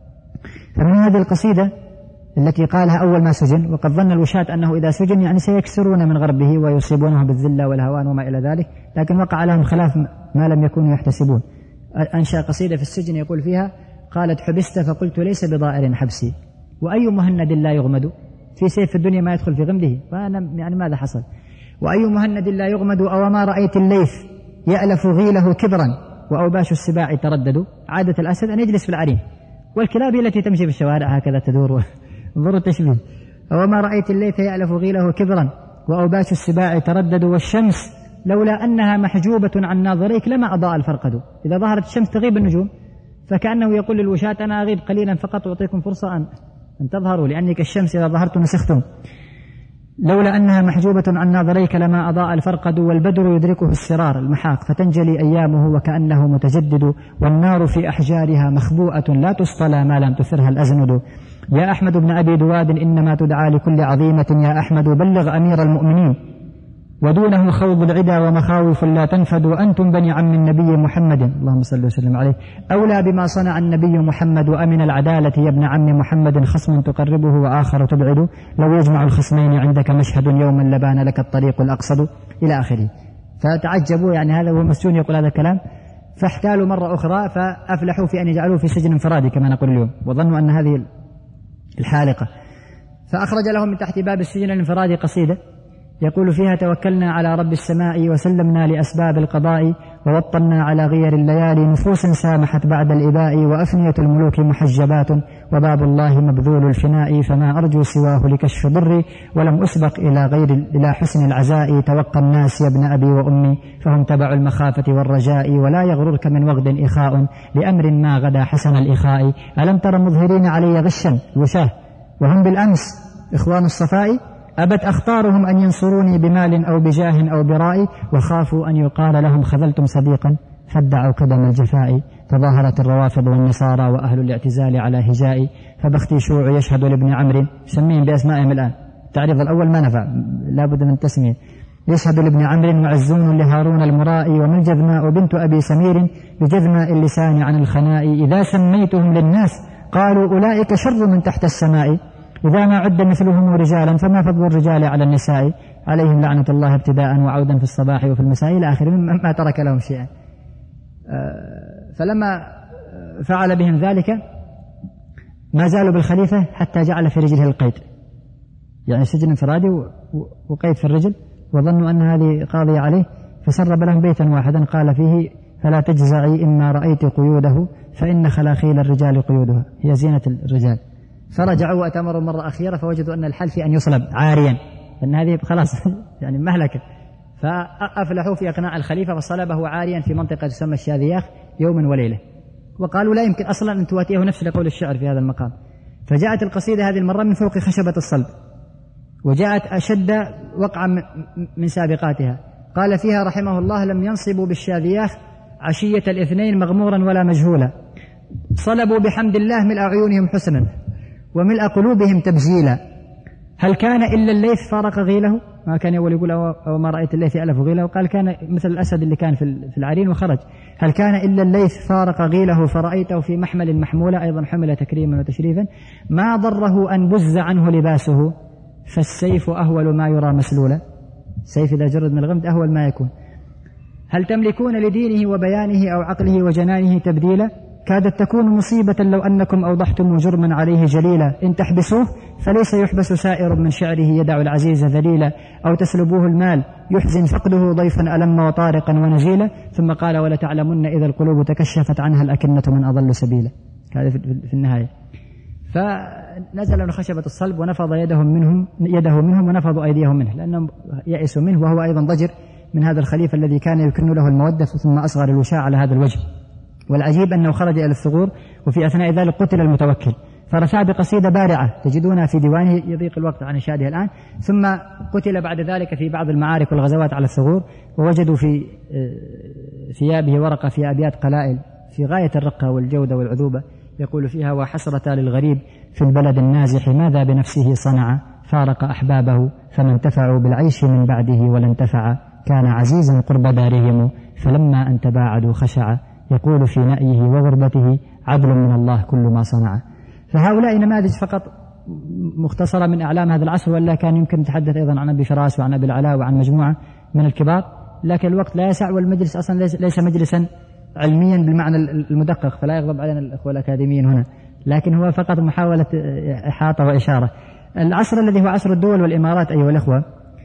فمن هذه القصيدة التي قالها أول ما سجن، وقد ظن الوشاة أنه إذا سجن يعني سيكسرون من غربه ويصيبونه بالذلة والهوان وما إلى ذلك، لكن وقع لهم خلاف ما لم يكونوا يحتسبون. أنشأ قصيدة في السجن يقول فيها: قالت حبست فقلت ليس بضائر حبسي، وأي مهند لا يغمد في سيف الدنيا ما يدخل في غمده، فأنا يعني ماذا حصل؟ وأي مهند لا يغمد أو ما رأيت الليث يألف غيله كبرا وأوباش السباع تردد. عادة الأسد أن يجلس في العرين، والكلاب التي تمشي في الشوارع هكذا تدور انظروا التشبيه. وما رأيت الليث يألف غيله كبرا وأوباش السباع تردد، والشمس لولا أنها محجوبة عن ناظريك لما أضاء الفرقد. إذا ظهرت الشمس تغيب النجوم، فكأنه يقول للوشاة أنا أغيب قليلا فقط أعطيكم فرصة أن تظهروا، لأني كالشمس إذا ظهرت نسختم. لولا أنها محجوبة عن ناظريك لما أضاء الفرقد، والبدر يدركه السرار المحاق فتنجلي أيامه وكأنه متجدد، والنار في أحجارها مخبوءة لا تصطلى ما لم تثرها الأزند. يا أحمد بن أبي دواد إنما تدعى لكل عظيمة، يا أحمد بلغ أمير المؤمنين ودونه خوض العدا ومخاوف لا تنفد، وأنتم بني عم النبي محمد اللهم صل وسلم عليه أولى بما صنع النبي محمد، وأمن العدالة يا ابن عم محمد خصم تقربه وآخر تبعد، لو يجمع الخصمين عندك مشهد يوما لبان لك الطريق الأقصد إلى آخره. فتعجبوا، يعني هذا هو مسجون يقول هذا الكلام، فاحتالوا مرة أخرى فأفلحوا في أن يجعلوه في سجن انفرادي كما نقول اليوم، وظنوا أن هذه الحالقة. فأخرج لهم من تحت باب السجن الانفرادي قصيدة يقول فيها: توكلنا على رب السماء وسلمنا لأسباب القضاء، ووطنا على غير الليالي نفوس سامحت بعد الإباء، وأفنية الملوك محجبات وباب الله مبذول الفناء، فما أرجو سواه لكشف ضري ولم أسبق إلى حسن العزاء، توقى الناس يا ابن أبي وأمي فهم تبع المخافة والرجاء، ولا يغررك من وغد إخاء لأمر ما غدا حسن الإخاء، ألم تر مظهرين علي غشا وشاه وهم بالأمس إخوان الصفاء، أبت أخطارهم أن ينصروني بمال أو بجاه أو برائي، وخافوا أن يقال لهم خذلتم صديقا فادعوا قدم الجفاء، تظاهرت الروافض والنصارى وأهل الاعتزال على هجائي، فبختي شوع يشهد لابن عمرو، سميهم بأسمائهم الآن، التعريض الأول ما نفع لا بد من تسمية، يشهد لابن عمرو وعزون لهارون المرائي، ومن جذماء بنت أبي سمير بجذماء اللسان عن الخناء، إذا سميتهم للناس قالوا أولئك شر من تحت السماء، إذا ما عد مثلهم رجالا فما فضل الرجال على النساء، عليهم لعنة الله ابتداء وعودا في الصباح وفي المساء إلى آخره، ما ترك لهم شيئا. فلما فعل بهم ذلك ما زالوا بالخليفة حتى جعل في رجله القيد، يعني سجن انفرادي وقيد في الرجل، وظنوا أن هذه قاضية عليه، فسرب لهم بيتا واحدا قال فيه: فلا تجزعي إما رأيت قيوده فإن خلاخيل الرجال قيودها، هي زينة الرجال. فرجعوا وأتمروا مرة أخيرة فوجدوا أن الحل في أن يصلب عاريا، لأن هذه خلاص يعني مهلكة، فأفلحوا في إقناع الخليفة فصلبه عاريا في منطقة تسمى الشاذياخ يوما وليلة، وقالوا لا يمكن أصلا أن تواتيه نفس لقول الشعر في هذا المقام. فجاءت القصيدة هذه المرة من فوق خشبة الصلب، وجاءت أشد وقعا من سابقاتها. قال فيها رحمه الله: لم ينصبوا بالشاذياخ عشية الاثنين مغمورا ولا مجهولا، صلبوا بحمد الله ملء عيونهم حسنا وملء قلوبهم تبجيلا، هل كان إلا الليث فارق غيله؟ ما كان أول يقول أو ما رأيت الليث ألف غيله، وقال كان مثل الأسد اللي كان في العرين وخرج. هل كان إلا الليث فارق غيله فرأيته في محمل محمولة، أيضا حمل تكريما وتشريفا، ما ضره أن بز عنه لباسه فالسيف أهول ما يرى مسلولا، السيف إذا جرد من الغمد أهول ما يكون. هل تملكون لدينه وبيانه أو عقله وجنانه تبديلا، كادت تكون مصيبة لو أنكم أوضحتم جرما عليه جليلا، إن تحبسوه فليس يحبس سائر من شعره يدع العزيز ذليلا، أو تسلبوه المال يحزن فقده ضيفا ألم وطارقا ونزيلا، ثم قال: ولتعلمن إذا القلوب تكشفت عنها الأكنة من أضل سبيلا. هذا في النهاية. فنزل من خشبة الصلب ونفض يده منهم ونفضوا أيديهم منه، لأنهم يأسوا منه، وهو أيضا ضجر من هذا الخليفة الذي كان يكن له المودة ثم أصغر الوشاع على هذا الوجه. والعجيب أنه خرج إلى الثغور، وفي أثناء ذلك قتل المتوكل، فرثى بقصيدة بارعة تجدونها في ديوانه، يضيق الوقت عن إنشادها الآن. ثم قتل بعد ذلك في بعض المعارك والغزوات على الثغور، ووجدوا في ثيابه ورقة في أبيات قلائل في غاية الرقة والجودة والعذوبة، يقول فيها: وحسرة للغريب في البلد النازح ماذا بنفسه صنع، فارق أحبابه فما انتفعوا بالعيش من بعده ولا انتفع، كان عزيزا قرب دارهم فلما أن تباعدوا خشع، يقول في نأيه وغربته عدل من الله كل ما صنع. فهؤلاء نماذج فقط مختصرة من أعلام هذا العصر، ولا كان يمكن نتحدث أيضا عن أبي فراس وعن أبي العلاء وعن مجموعة من الكبار، لكن الوقت لا يسع، والمجلس أصلا ليس مجلسا علميا بالمعنى المدقق، فلا يغضب علينا الأخوة الأكاديميين هنا، لكن هو فقط محاولة إحاطة وإشارة. العصر الذي هو عصر الدول والإمارات أيها الأخوة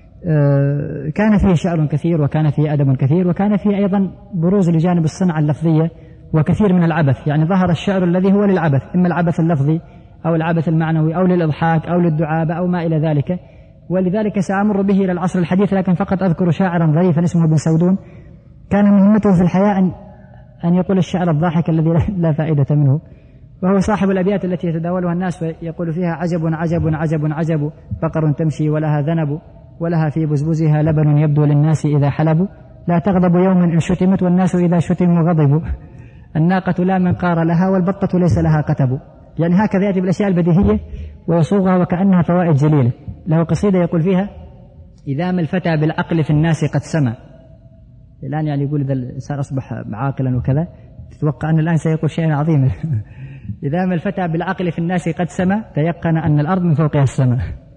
كان فيه شعر كثير، وكان فيه أدب كثير، وكان فيه أيضا بروز لجانب الصنعة اللفظية وكثير من العبث. يعني ظهر الشعر الذي هو للعبث، إما العبث اللفظي أو العبث المعنوي أو للإضحاك أو للدعابة أو ما إلى ذلك. ولذلك سأمر به إلى العصر الحديث، لكن فقط أذكر شاعرا ظريفا اسمه ابن سودون، كان مهمته في الحياة أن يقول الشعر الضاحك الذي لا فائدة منه، وهو صاحب الأبيات التي يتداولها الناس ويقول فيها: عجب عجب عجب عجب بقر تمشي ولها ذنب، ولها في بزبزها لبن يبدو للناس إذا حلبوا، لا تغضب يوما إن شتمت والناس إذا شتموا غضبوا، الناقة لا منقار لها والبطة ليس لها قتب. يعني هكذا يأتي بالأشياء البديهية ويصوغها وكأنها فوائد جليلة. له قصيدة يقول فيها: إذا ما الفتى بالعقل في الناس قد سمى. الآن يعني يقول إذا الإنسان أصبح عاقلا وكذا تتوقع أن الآن سيقول شيئا عظيما. إذا ما الفتى بالعقل في الناس قد سمى تيقن أن الأرض من فوقها السماء،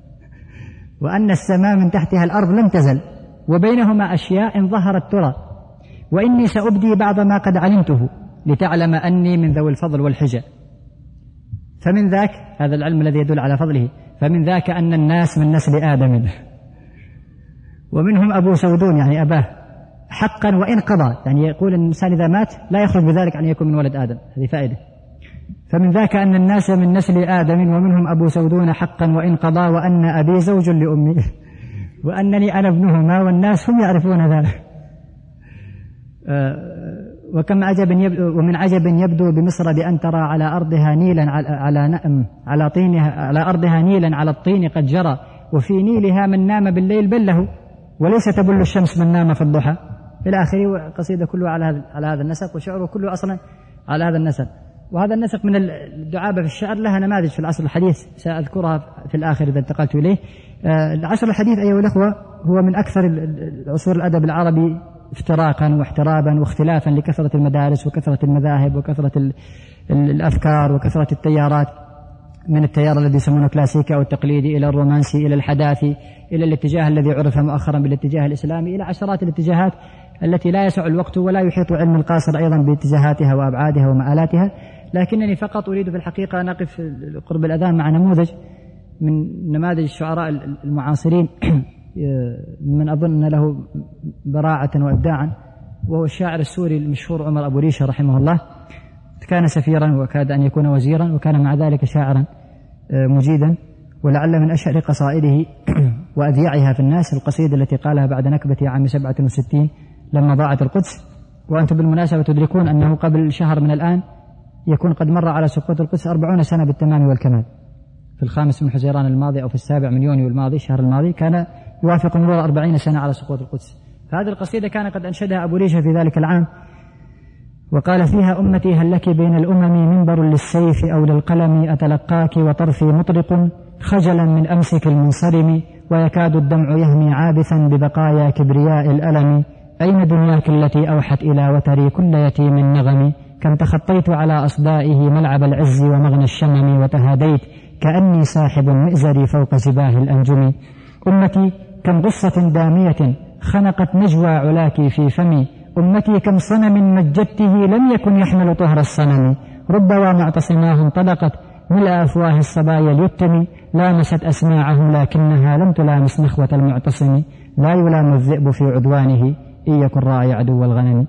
وأن السماء من تحتها الأرض لم تزل، وبينهما أشياء إن ظهرت ترى، وإني سأبدي بعض ما قد علمته لتعلم أني من ذوي الفضل والحجة. فمن ذاك، هذا العلم الذي يدل على فضله، فمن ذاك أن الناس من نسل آدم، ومنهم أبو سودون يعني أباه حقا وإن قضى، يعني يقول أن الإنسان إذا مات لا يخرج بذلك أن يكون من ولد آدم، هذه فائدة. فمن ذاك أن الناس من نسل آدم ومنهم أبو سودون حقا وإن قضى، وأن أبي زوج لأمي وأنني أنا ابنهما والناس هم يعرفون ذلك. ومن عجب يبدو بمصر بأن ترى على أرضها نيلا على أرضها نيلا على الطين قد جرى، وفي نيلها من نام بالليل بله، وليس تبل الشمس من نام في الضحى، إلى آخره. قصيدة كلها على هذا النسق، وشعره كله أصلا على هذا النسق. وهذا النسق من الدعابة في الشعر لها نماذج في العصر الحديث سأذكرها في الآخر إذا انتقلت إليه. العصر الحديث أيها الأخوة هو من أكثر عصور الأدب العربي افتراقا واحترابا واختلافا، لكثرة المدارس وكثرة المذاهب وكثرة الأفكار وكثرة التيارات، من التيار الذي يسمونه كلاسيكي أو التقليدي إلى الرومانسي إلى الحداثي إلى الاتجاه الذي عرف مؤخرا بالاتجاه الإسلامي، إلى عشرات الاتجاهات التي لا يسع الوقت ولا يحيط علم القاصر أيضا باتجاهاتها وأبعادها ومآلاتها. لكنني فقط أريد في الحقيقة أن أقف قرب الأذان مع نموذج من نماذج الشعراء المعاصرين من أظن له براعة وإبداعا، وهو الشاعر السوري المشهور عمر أبو ريشة رحمه الله. كان سفيرا وكاد أن يكون وزيرا، وكان مع ذلك شاعرا مجيدا. ولعل من أشهر قصائده وأذياعها في الناس، القصيدة التي قالها بعد نكبة عام 67 لما ضاعت القدس. وأنتم بالمناسبة تدركون أنه قبل شهر من الآن يكون قد مر على سقوط القدس 40 سنة بالتمام والكمال. في 5 من حزيران الماضي أو في 7 من يونيو الماضي الشهر الماضي كان يوافق مرور 40 سنة على سقوط القدس. فهذه القصيدة كان قد أنشدها أبو ريشة في ذلك العام، وقال فيها: أمتي هل لك بين الأمم منبر للسيف أو للقلم، أتلقاك وطرفي مطرق خجلا من أمسك المنصرم، ويكاد الدمع يهمي عابثا ببقايا كبرياء الألم، أين دنياك التي أوحت إلى وتري كل يتيم نغم، كم تخطيت على أصدائه ملعب العز ومغنى الشمم، وتهاديت كأني صاحب المئزر فوق زباه الأنجم، أمتي كم غصة دامية خنقت نجوى علاك في فمي، أمتي كم صنم مجدته لم يكن يحمل طهر الصنم، ربما معتصماه انطلقت ملء أفواه الصبايا اليتم، لامست أسماعهم لكنها لم تلامس نخوة المعتصم، لا يلام الذئب في عدوانه إن يكن راعي عدو الغنم.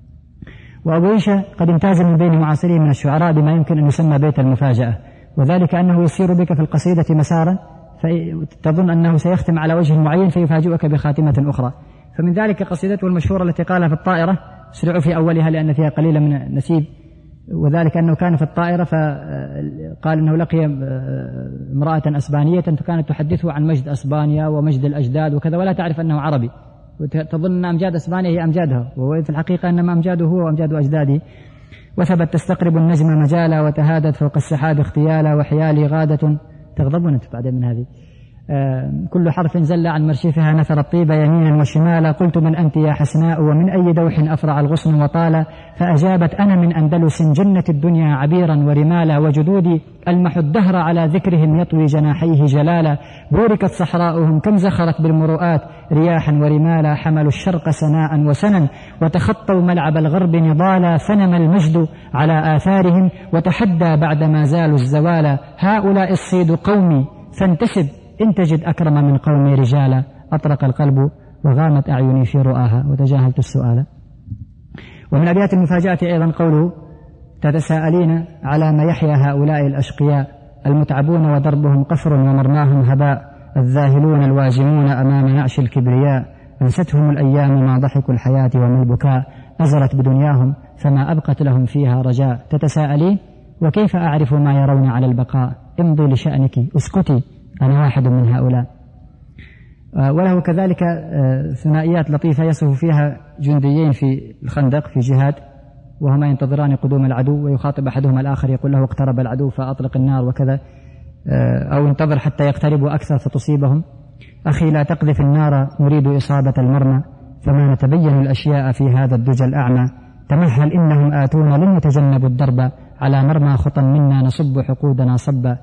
وأبو ريشة قد امتاز من بين معاصريه من الشعراء بما يمكن أن يسمى بيت المفاجأة، وذلك أنه يسير بك في القصيدة مسارا فتظن أنه سيختم على وجه معين فيفاجئك بخاتمة أخرى. فمن ذلك قصيدته المشهورة التي قالها في الطائرة، اسرعوا في أولها لأن فيها قليلا من النسيب، وذلك أنه كان في الطائرة فقال أنه لقي امرأة أسبانية فكانت تحدثه عن مجد أسبانيا ومجد الأجداد وكذا، ولا تعرف أنه عربي، وتظن أن أمجاد أسبانيا هي أمجادها، وفي الحقيقة أنما أمجاده هو وأمجاد أجداده. وثبت تستقرب النجم مجالا، وتهادت فوق السحاب اختيالا، وحيالي غادة تغضبون أنت بعدين من هذه، كل حرف زل عن مرشفها نثر الطيب يمينا وشمالا، قلت من أنت يا حسناء ومن أي دوح أفرع الغصن وطالا، فأجابت أنا من أندلس جنة الدنيا عبيرا ورمالا، وجدودي ألمح الدهر على ذكرهم يطوي جناحيه جلالا، بوركت صحراؤهم كم زخرت بالمروءات رياحا ورمالا، حملوا الشرق سناء وسنا وتخطوا ملعب الغرب نضالا، فنم المجد على آثارهم وتحدى بعدما زالوا الزوالا، هؤلاء الصيد قومي فانتسب إن تجد أكرم من قومي رجالا، أطرق القلب وغامت أعيني في رؤاها وتجاهلت السؤال. ومن أبيات المفاجأة أيضا قوله: تتساءلين على ما يحيا هؤلاء الأشقياء، المتعبون ودربهم قفر ومرماهم هباء، الذاهلون الواجمون أمام نعش الكبرياء، أنستهم الأيام ما ضحك الحياة وما البكاء، أزرت بدنياهم فما أبقت لهم فيها رجاء، تتساءلين وكيف أعرف ما يرون على البقاء، امضي لشأنك اسكتي أنا واحد من هؤلاء. وله كذلك ثنائيات لطيفة يصف فيها جنديين في الخندق في جهاد وهما ينتظران قدوم العدو، ويخاطب أحدهما الآخر يقول له: اقترب العدو فأطلق النار وكذا، أو انتظر حتى يقتربوا أكثر فتصيبهم. أخي لا تقذف النار نريد إصابة المرمى، فما نتبين الأشياء في هذا الدجى الأعمى، تمهل إنهم آتون لن يتجنبوا الضرب، على مرمى خطا منا نصب حقودنا صبا،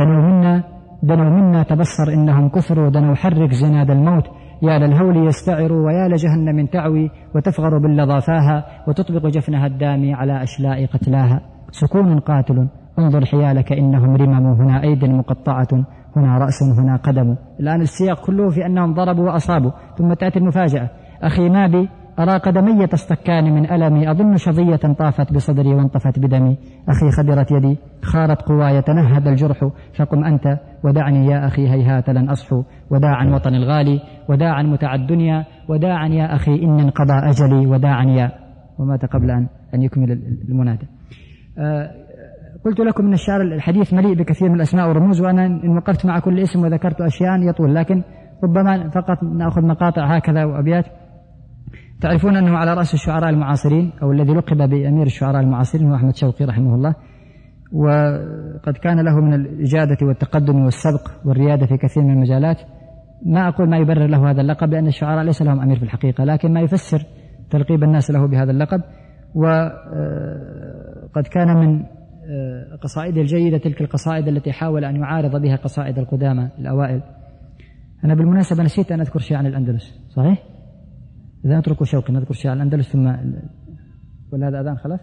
دنوا منا تبصر إنهم كفروا، دنوا حرك زناد الموت، يا للهول يستعروا ويا لجهنم تعوي، وتفغر باللظافاها وتطبق جفنها الدامي على أشلاء قتلاها، سكون قاتل انظر حيالك إنهم رمم، هنا أيد مقطعة هنا رأس هنا قدم. الآن السياق كله في أنهم ضربوا وأصابوا، ثم تأتي المفاجأة: أخي ما بي أرى قدمي تستكان من ألمي، أظن شظية طافت بصدري وانطفت بدمي، أخي خدرت يدي خارت قواي تنهد الجرح، فقم أنت ودعني يا أخي هيهات لن أصحو، وداعا وطن الغالي وداعا متع الدنيا، وداعا يا أخي إن انقضى أجلي، وداعا يا، ومات قبل أن يكمل المنادى. قلت لكم أن الشعر الحديث مليء بكثير من الأسماء والرموز، وأنا إن وقفت مع كل اسم وذكرت أشياء يطول، لكن ربما فقط نأخذ مقاطع هكذا وأبيات. تعرفون أنه على رأس الشعراء المعاصرين أو الذي لقب بأمير الشعراء المعاصرين هو أحمد شوقي رحمه الله، وقد كان له من الإجادة والتقدم والسبق والريادة في كثير من المجالات. ما أقول ما يبرر له هذا اللقب لأن الشعراء ليس لهم أمير في الحقيقة، لكن ما يفسر تلقيب الناس له بهذا اللقب. وقد كان من قصائده الجيدة تلك القصائد التي حاول أن يعارض بها قصائد القدامى الأوائل. أنا بالمناسبة نسيت أن أذكر شيء عن الأندلس، صحيح؟ إذا نتركوا شوقي نذكر شيء عن الأندلس ثم ولا هذا أذان خلاص؟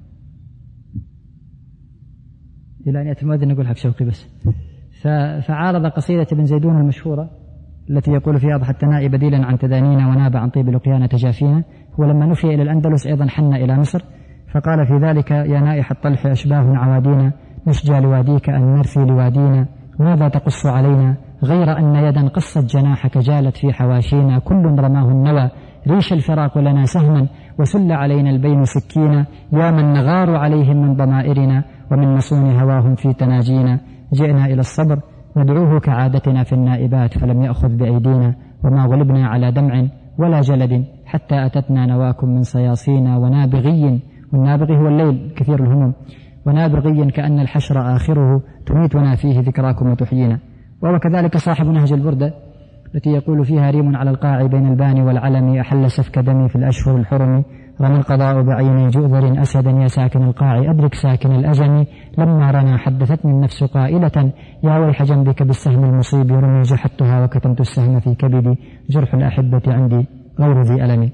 إلى أن يأتي المؤذن نقول حق شوقي بس. فعارض قصيدة ابن زيدون المشهورة التي يقول فيها: أضحى التنائي بديلا عن تدانينا وناب عن طيب لقيانا تجافينا. ولما نفي إلى الأندلس أيضا حن إلى مصر، فقال في ذلك: يا نائح الطلح أشباه عوادينا، نشجى لواديك أن نرثي لوادينا، ماذا تقص علينا غير أن يدا قصت جناحك جالت في حواشينا، كل رماه النوى ريش الفراق لنا سهما، وسل علينا البين سكينا، يا من نغار عليهم من ضمائرنا، ومن مصون هواهم في تناجينا. جئنا إلى الصبر ندعوه كعادتنا في النائبات، فلم يأخذ بأيدينا، وما غلبنا على دمع ولا جلد، حتى أتتنا نواكم من صياصينا، ونابغي، والنابغي هو الليل كثير الهموم، ونابغي كأن الحشر آخره، تميتنا فيه ذكراكم وتحيينا. وهو كذلك صاحب نهج البردة التي يقول فيها: ريم على القاع بين البان والعلم، أحل سفك دمي في الأشهر الحرم، رمى القضاء بعين جؤذر أسدا، يا ساكن القاع أدرك ساكن الأجم، لما رنا حدثتني النفس قائلة، يا ويح جنبك بالسهم المصيب، رمي جحدتها وكتمت السهم في كبدي، جرح الأحبة عندي غير ذي ألم.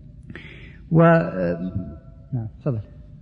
نعم تفضل.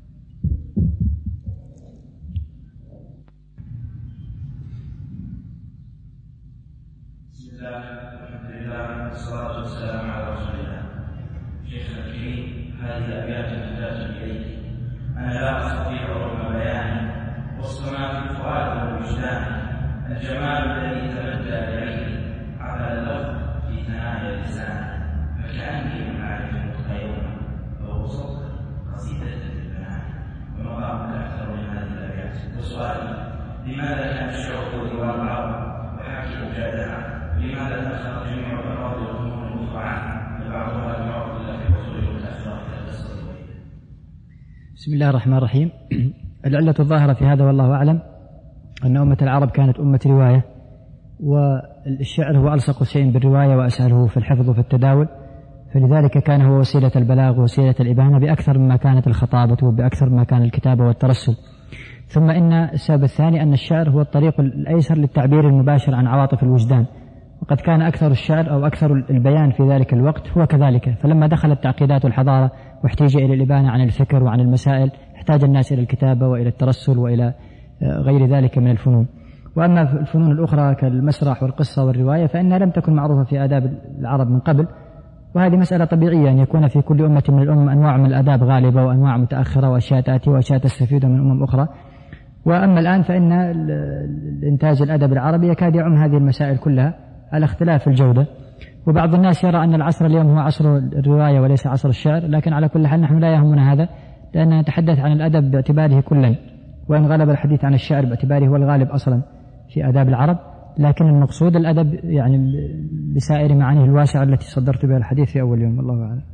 بسم الله والحمد لله والصلاة والسلام على رسول الله. شيخنا الكريم، هذه الأبيات محتاجة إليك، أنا لا أستطيع رغم بياني وصف ما في الفؤاد والوجدان، الجمال الذي تبدى لعيني على اللفظ في ثنايا لساني، فكأني من عارف متغيرا وهو صوت قصيدة البنان، ومقامك أكثر من هذه الأبيات. وسؤالي: لماذا كان الشعوب ديوان العرب وحكي أجادها؟ لماذا تأخر جميع الأراضي والفنون الأخرى عنه، وبعضها لم يعرف إلا في وصول المتأخرة إلى القصة؟ بسم الله الرحمن الرحيم. العلة الظاهرة في هذا والله أعلم أن أمة العرب كانت أمة رواية، والشعر هو ألصق شيء بالرواية وأسهله في الحفظ وفي التداول، فلذلك كان هو وسيلة البلاغ ووسيلة الإبانة بأكثر مما كانت الخطابة وبأكثر مما كان الكتابة والترسل. ثم إن السبب الثاني أن الشعر هو الطريق الأيسر للتعبير المباشر عن عواطف الوجدان، وقد كان أكثر الشعر أو أكثر البيان في ذلك الوقت هو كذلك. فلما دخلت تعقيدات الحضارة واحتاج إلى الإبانة عن الفكر وعن المسائل، احتاج الناس إلى الكتابة وإلى الترسل وإلى غير ذلك من الفنون. وأما الفنون الأخرى كالمسرح والقصة والرواية فإنها لم تكن معروفة في آداب العرب من قبل، وهذه مسألة طبيعية أن يكون في كل أمة من الأمم أنواع من الآداب غالبة وأنواع متأخرة وأشياء تأتي وأشياء تستفيد من أمم أخرى. وأما الآن فإن الإنتاج الأدب العربي يكاد يعم هذه المسائل كلها على اختلاف الجودة. وبعض الناس يرى أن العصر اليوم هو عصر الرواية وليس عصر الشعر، لكن على كل حال نحن لا يهمنا هذا، لأننا نتحدث عن الأدب باعتباره كلا، وإن غلب الحديث عن الشعر باعتباره هو الغالب أصلا في آداب العرب، لكن المقصود الأدب يعني بسائر معانيه الواسعة التي صدرت بها الحديث في أول يوم. الله أعلم.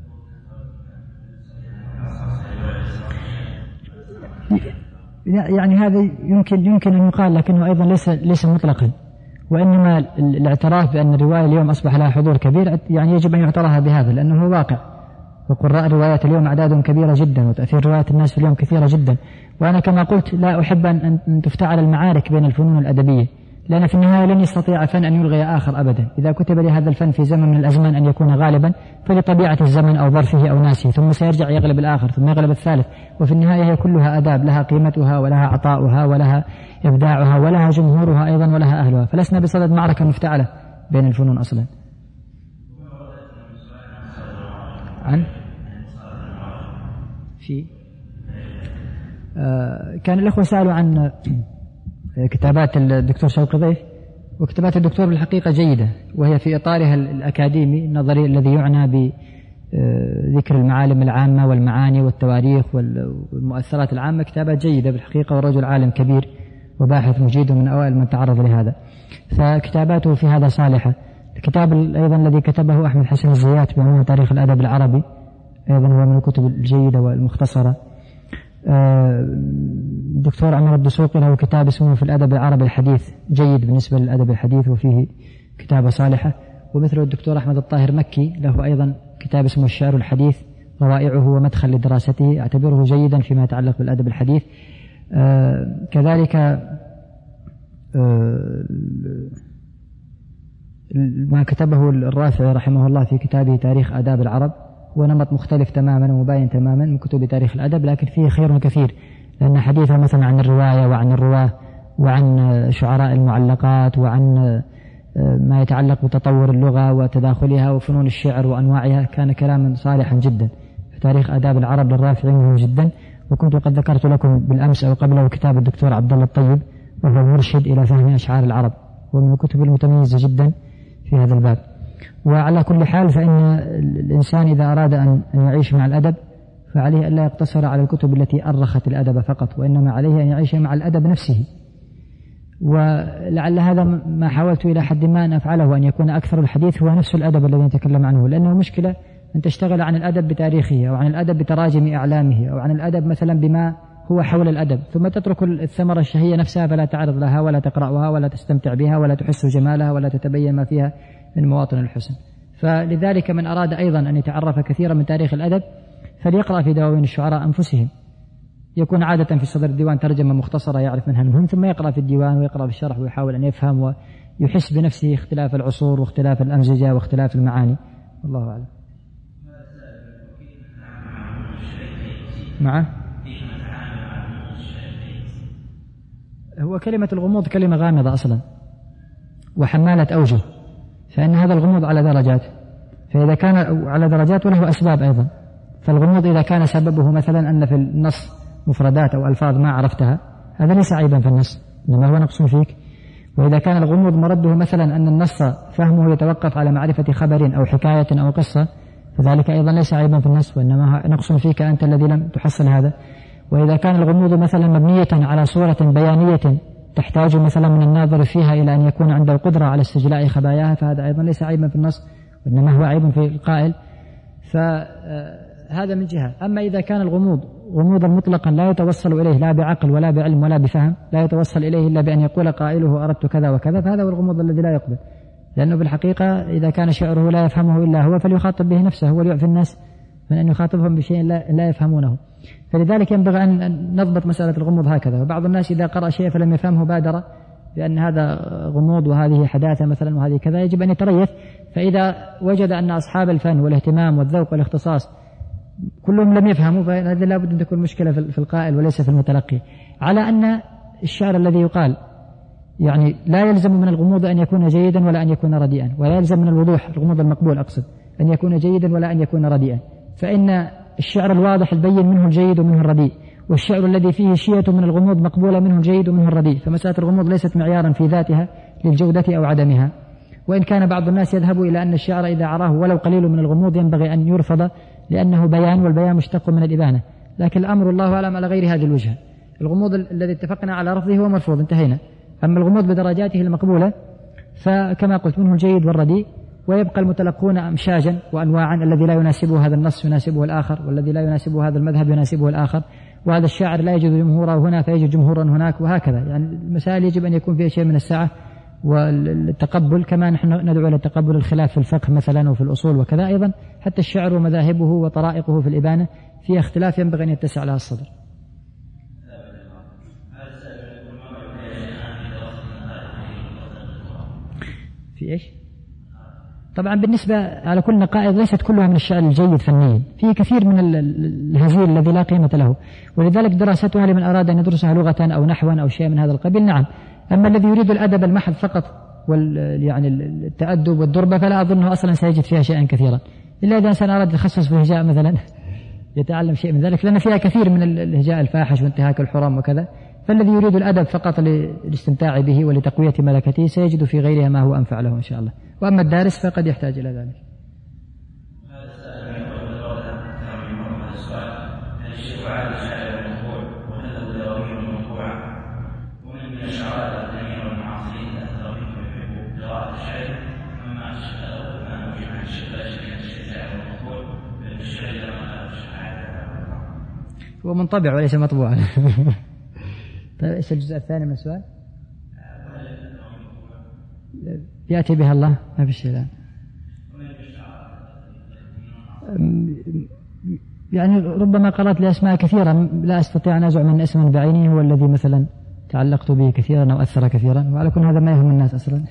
يعني هذا يمكن أن يقال، لكنه أيضا ليس مطلقا، وإنما الاعتراف بأن الرواية اليوم أصبح لها حضور كبير يعني يجب أن يعترف بهذا، لأنه هو واقع. وقراء الروايات اليوم أعدادهم كبيرة جدا، وتأثير رواية الناس في اليوم كثيرة جدا. وأنا كما قلت لا أحب أن تفتعل المعارك بين الفنون الأدبية، لأن في النهاية لن يستطيع فن أن يلغي آخر أبدا. إذا كتب لهذا الفن في زمن من الأزمان أن يكون غالبا فلطبيعة الزمن أو ظرفه أو ناسه، ثم سيرجع يغلب الآخر ثم يغلب الثالث. وفي النهاية هي كلها آداب لها قيمتها ولها عطاؤها ولها إبداعها ولها جمهورها أيضا ولها أهلها، فلسنا بصدد معركة مفتعلة بين الفنون أصلا. كان الأخوة سألوا عن كتابات الدكتور شوقي ضيف، وكتابات الدكتور بالحقيقة جيدة، وهي في إطارها الأكاديمي النظري الذي يعنى بذكر المعالم العامة والمعاني والتواريخ والمؤثرات العامة. كتابات جيدة بالحقيقة، ورجل عالم كبير وباحث مجيد من أوائل من تعرض لهذا، فكتاباته في هذا صالحة. الكتاب أيضا الذي كتبه أحمد حسن الزيات بعنوان تاريخ الأدب العربي أيضا هو من الكتب الجيدة والمختصرة. الدكتور عمر الدسوقي له كتاب اسمه في الأدب العربي الحديث، جيد بالنسبة للأدب الحديث وفيه كتابة صالحة. ومثل الدكتور أحمد الطاهر مكي له أيضا كتاب اسمه الشعر الحديث، روائعه ومدخل لدراسته، أعتبره جيدا فيما يتعلق بالأدب الحديث. كذلك ما كتبه الرافعي رحمه الله في كتابه تاريخ آداب العرب، ونمط مختلف تماما ومباين تماما من كتب تاريخ الأدب، لكن فيه خير كثير، لأن حديثه مثلا عن الرواية وعن الرواة وعن شعراء المعلقات وعن ما يتعلق بتطور اللغة وتداخلها وفنون الشعر وأنواعها كان كلاما صالحا جدا. في تاريخ آداب العرب للرافعي مهم جدا. وكنت قد ذكرت لكم بالأمس أو قبله كتاب الدكتور عبد الله الطيب وهو المرشد إلى فهم أشعار العرب، هو من الكتب المتميزة جدا في هذا الباب. وعلى كل حال فإن الإنسان إذا أراد أن يعيش مع الأدب فعليه أن لا يقتصر على الكتب التي أرخت الأدب فقط، وإنما عليه أن يعيش مع الأدب نفسه. ولعل هذا ما حاولت إلى حد ما أن أفعله، أن يكون أكثر الحديث هو نفس الأدب الذي نتكلم عنه، لأنه مشكلة أن تشتغل عن الأدب بتاريخه، أو عن الأدب بتراجم أعلامه، أو عن الأدب مثلا بما هو حول الأدب، ثم تترك الثمرة الشهية نفسها فلا تعرض لها ولا تقرأها ولا تستمتع بها ولا تحس جمالها ولا تتبين ما فيها من مواطن الحسن. فلذلك من أراد أيضا أن يتعرف كثيرا من تاريخ الأدب فليقرأ في دواوين الشعراء أنفسهم، يكون عادة في صدر الديوان ترجمة مختصرة يعرف منها المهم، ثم يقرأ في الديوان ويقرأ في الشرح ويحاول أن يفهم ويحس بنفسه اختلاف العصور واختلاف الأمزجة واختلاف المعاني. والله أعلم. معه هو كلمة الغموض كلمة غامضة أصلا وحمالة أوجه، فإن هذا الغموض على درجات، فإذا كان على درجات وله أسباب أيضا. فالغموض إذا كان سببه مثلا أن في النص مفردات أو ألفاظ ما عرفتها هذا ليس عيبا في النص، إنما هو نقص فيك. وإذا كان الغموض مرده مثلا أن النص فهمه يتوقف على معرفة خبر أو حكاية أو قصة فذلك أيضا ليس عيبا في النص، وإنما نقص فيك أنت الذي لم تحصل هذا. وإذا كان الغموض مثلا مبنية على صورة بيانية تحتاج مثلا من الناظر فيها إلى أن يكون عنده قدرة على استجلاء خباياها فهذا أيضا ليس عيبا في النص، وإنما هو عيب في القائل. فهذا من جهة. أما إذا كان الغموض غموضا مطلقا لا يتوصل إليه لا بعقل ولا بعلم ولا بفهم، لا يتوصل إليه إلا بأن يقول قائله أردت كذا وكذا، فهذا هو الغموض الذي لا يقبل، لأنه بالحقيقة إذا كان شعره لا يفهمه إلا هو فليخاطب به نفسه وليعفي الناس من أن يخاطبهم بشيء لا يفهمونه. فلذلك ينبغي أن نضبط مسألة الغموض هكذا. وبعض الناس إذا قرأ شيء فلم يفهمه بادر بأن هذا غموض وهذه حداثة مثلا وهذه كذا، يجب أن يتريث. فإذا وجد أن أصحاب الفن والاهتمام والذوق والاختصاص كلهم لم يفهموا فهذا لا بد أن تكون مشكلة في القائل وليس في المتلقي. على أن الشعر الذي يقال يعني لا يلزم من الغموض أن يكون جيدا ولا أن يكون رديئا، ولا يلزم من الوضوح الغموض المقبول أقصد أن يكون جيدا ولا أن يكون رديئا. فإن الشعر الواضح البين منه الجيد ومنه الرديء، والشعر الذي فيه شيئة من الغموض مقبولة منه الجيد ومنه الرديء. فمسألة الغموض ليست معيارا في ذاتها للجودة أو عدمها، وإن كان بعض الناس يذهب إلى أن الشعر إذا عراه ولو قليل من الغموض ينبغي أن يرفض لأنه بيان، والبيان مشتق من الإبانة. لكن الأمر الله أعلم على غير هذه الوجهة. الغموض الذي اتفقنا على رفضه هو مرفوض انتهينا. أما الغموض بدرجاته المقبولة فكما قلت منه الجيد والرديء، ويبقى المتلقون أمشاجا وأنواعا، الذي لا يناسبه هذا النص يناسبه الآخر، والذي لا يناسبه هذا المذهب يناسبه الآخر، وهذا الشاعر لا يجد جمهوره هنا فيجد جمهورا هناك، وهكذا. يعني المسائل يجب أن يكون فيها شيء من السعة والتقبل، كما نحن ندعو إلى تقبل الخلاف في الفقه مثلا وفي الأصول وكذا. أيضا حتى الشعر ومذاهبه وطرائقه في الإبانة فيها اختلاف ينبغي أن يتسع لها الصدر. في إيش؟ طبعا بالنسبة على كل نقائض ليست كلها من الشعر الجيد فنيا، فيه كثير من الهزيل الذي لا قيمة له، ولذلك دراستها لمن أراد أن يدرسها لغة أو نحوا أو شيء من هذا القبيل نعم. أما الذي يريد الأدب المحض فقط يعني التأدب والدربة فلا أظنه أصلا سيجد فيها شيئا كثيرا، إلا إذا إنسان أراد يتخصص في الهجاء مثلا يتعلم شيء من ذلك، لأن فيها كثير من الهجاء الفاحش وانتهاك الحرام وكذا. فالذي يريد الأدب فقط للاستمتاع به ولتقوية ملكته سيجد في غيرها ما هو أنفع له إن شاء الله. وأما الدارس فقد يحتاج إلى ذلك. هو منطبع وليس مطبوعا. طيب ايش الجزء الثاني من السؤال؟ يأتي بها الله ما في شيء الآن. يعني ربما قرأت لأسماء كثيرة لا أستطيع أن أزعم من اسم بعينه هو الذي مثلا تعلقت به كثيرا أو أثر كثيرا، وعلى كل هذا ما يهم الناس أصلا.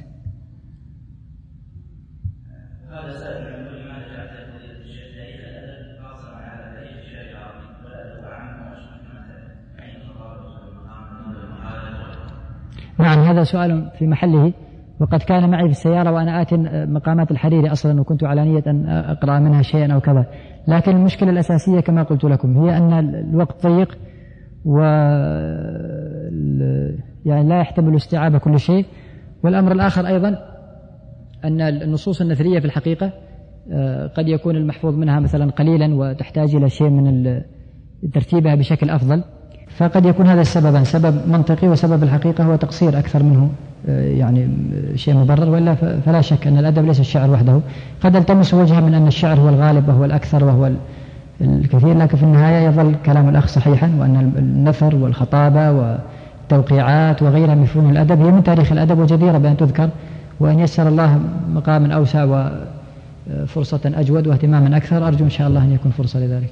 نعم هذا سؤال في محله، وقد كان معي في السيارة وأنا آتي مقامات الحريري أصلا وكنت على نية أن أقرأ منها شيئا أو كذا، لكن المشكلة الأساسية كما قلت لكم هي أن الوقت ضيق يعني لا يحتمل استيعاب كل شيء، والأمر الآخر أيضا أن النصوص النثرية في الحقيقة قد يكون المحفوظ منها مثلا قليلا وتحتاج إلى شيء من ترتيبها بشكل أفضل، فقد يكون هذا السبب سبب منطقي، وسبب الحقيقة هو تقصير أكثر منه يعني شيء مبرر، وإلا فلا شك أن الأدب ليس الشعر وحده. قد التمس وجهه من أن الشعر هو الغالب وهو الأكثر وهو الكثير، لكن في النهاية يظل كلام الأخ صحيحا، وأن النثر والخطابة والتوقيعات وغيرها من فنون الأدب هي من تاريخ الأدب وجديرة بأن تذكر، وأن يسر الله مقاما أوسع وفرصة أجود واهتماما أكثر، أرجو إن شاء الله أن يكون فرصة لذلك.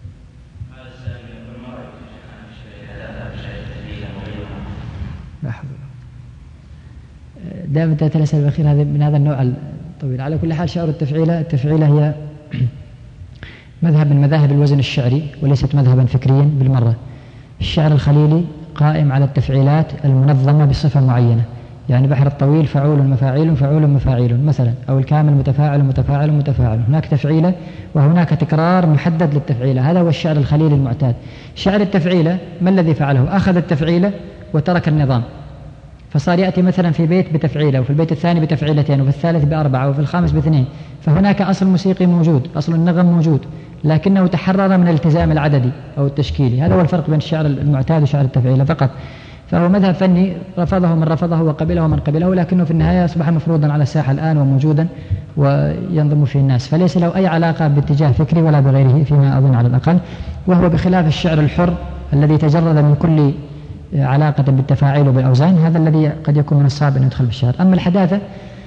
دائما تأتي الأسئلة الأخيرة هذه من هذا النوع الطويل. على كل حال شعر التفعيلة هي مذهب من مذاهب الوزن الشعري وليست مذهبا فكريا بالمرة. الشعر الخليلي قائم على التفعيلات المنظمة بصفة معينة، يعني بحر الطويل فعول مفاعيل فعول مفاعيل مثلا، أو الكامل متفاعل متفاعل متفاعل، هناك تفعيلة وهناك تكرار محدد للتفعيلة، هذا هو الشعر الخليلي المعتاد. شعر التفعيلة ما الذي فعله؟ أخذ التفعيلة وترك النظام، فصار يأتي مثلا في بيت بتفعيلة، وفي البيت الثاني بتفعيلتين، وفي الثالث بأربعة، وفي الخامس باثنين، فهناك أصل موسيقي موجود، أصل النغم موجود، لكنه تحرر من الالتزام العددي أو التشكيلي. هذا هو الفرق بين الشعر المعتاد وشعر التفعيلة فقط. فهو مذهب فني رفضه من رفضه وقبله من قبله، لكنه في النهاية أصبح مفروضا على الساحة الآن وموجودا وينضم فيه الناس، فليس له أي علاقة باتجاه فكري ولا بغيره فيما أظن على الأقل، وهو بخلاف الشعر الحر الذي تجرد من كل علاقة بالتفاعيل وبالأوزان، هذا الذي قد يكون من الصعب أن يدخل في الشعر. أما الحداثة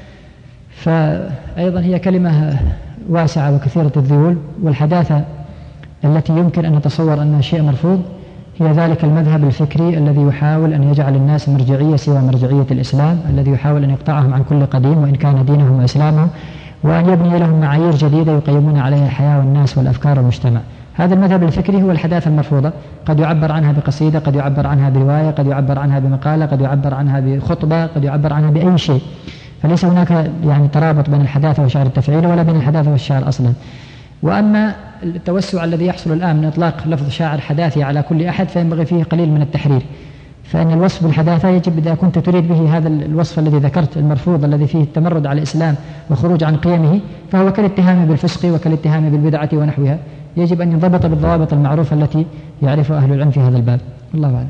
فأيضا هي كلمة واسعة وكثيرة الذيول، والحداثة التي يمكن أن نتصور أنها شيء مرفوض هي ذلك المذهب الفكري الذي يحاول أن يجعل الناس مرجعية سوى مرجعية الإسلام، الذي يحاول أن يقطعهم عن كل قديم وإن كان دينهم وإسلامهم، وأن يبني لهم معايير جديدة يقيمون عليها الحياة والناس والأفكار والمجتمع. هذا المذهب الفكري هو الحداثة المرفوضة، قد يعبر عنها بقصيدة، قد يعبر عنها برواية، قد يعبر عنها بمقالة، قد يعبر عنها بخطبة، قد يعبر عنها بأي شيء، فليس هناك يعني ترابط بين الحداثة وشعر التفعيل ولا بين الحداثة والشعر أصلا. وأما التوسع الذي يحصل الآن من إطلاق لفظ شاعر حداثي على كل أحد فينبغي فيه قليل من التحرير، فإن الوصف بالحداثة يجب إذا كنت تريد به هذا الوصف الذي ذكرت المرفوض الذي فيه التمرد على الإسلام وخروج عن قيمه، فهو كالاتهام بالفسق وكالاتهام بالبدعة ونحوها، يجب أن ينضبط بالضوابط المعروفة التي يعرفها أهل العلم في هذا الباب. الله أعلم.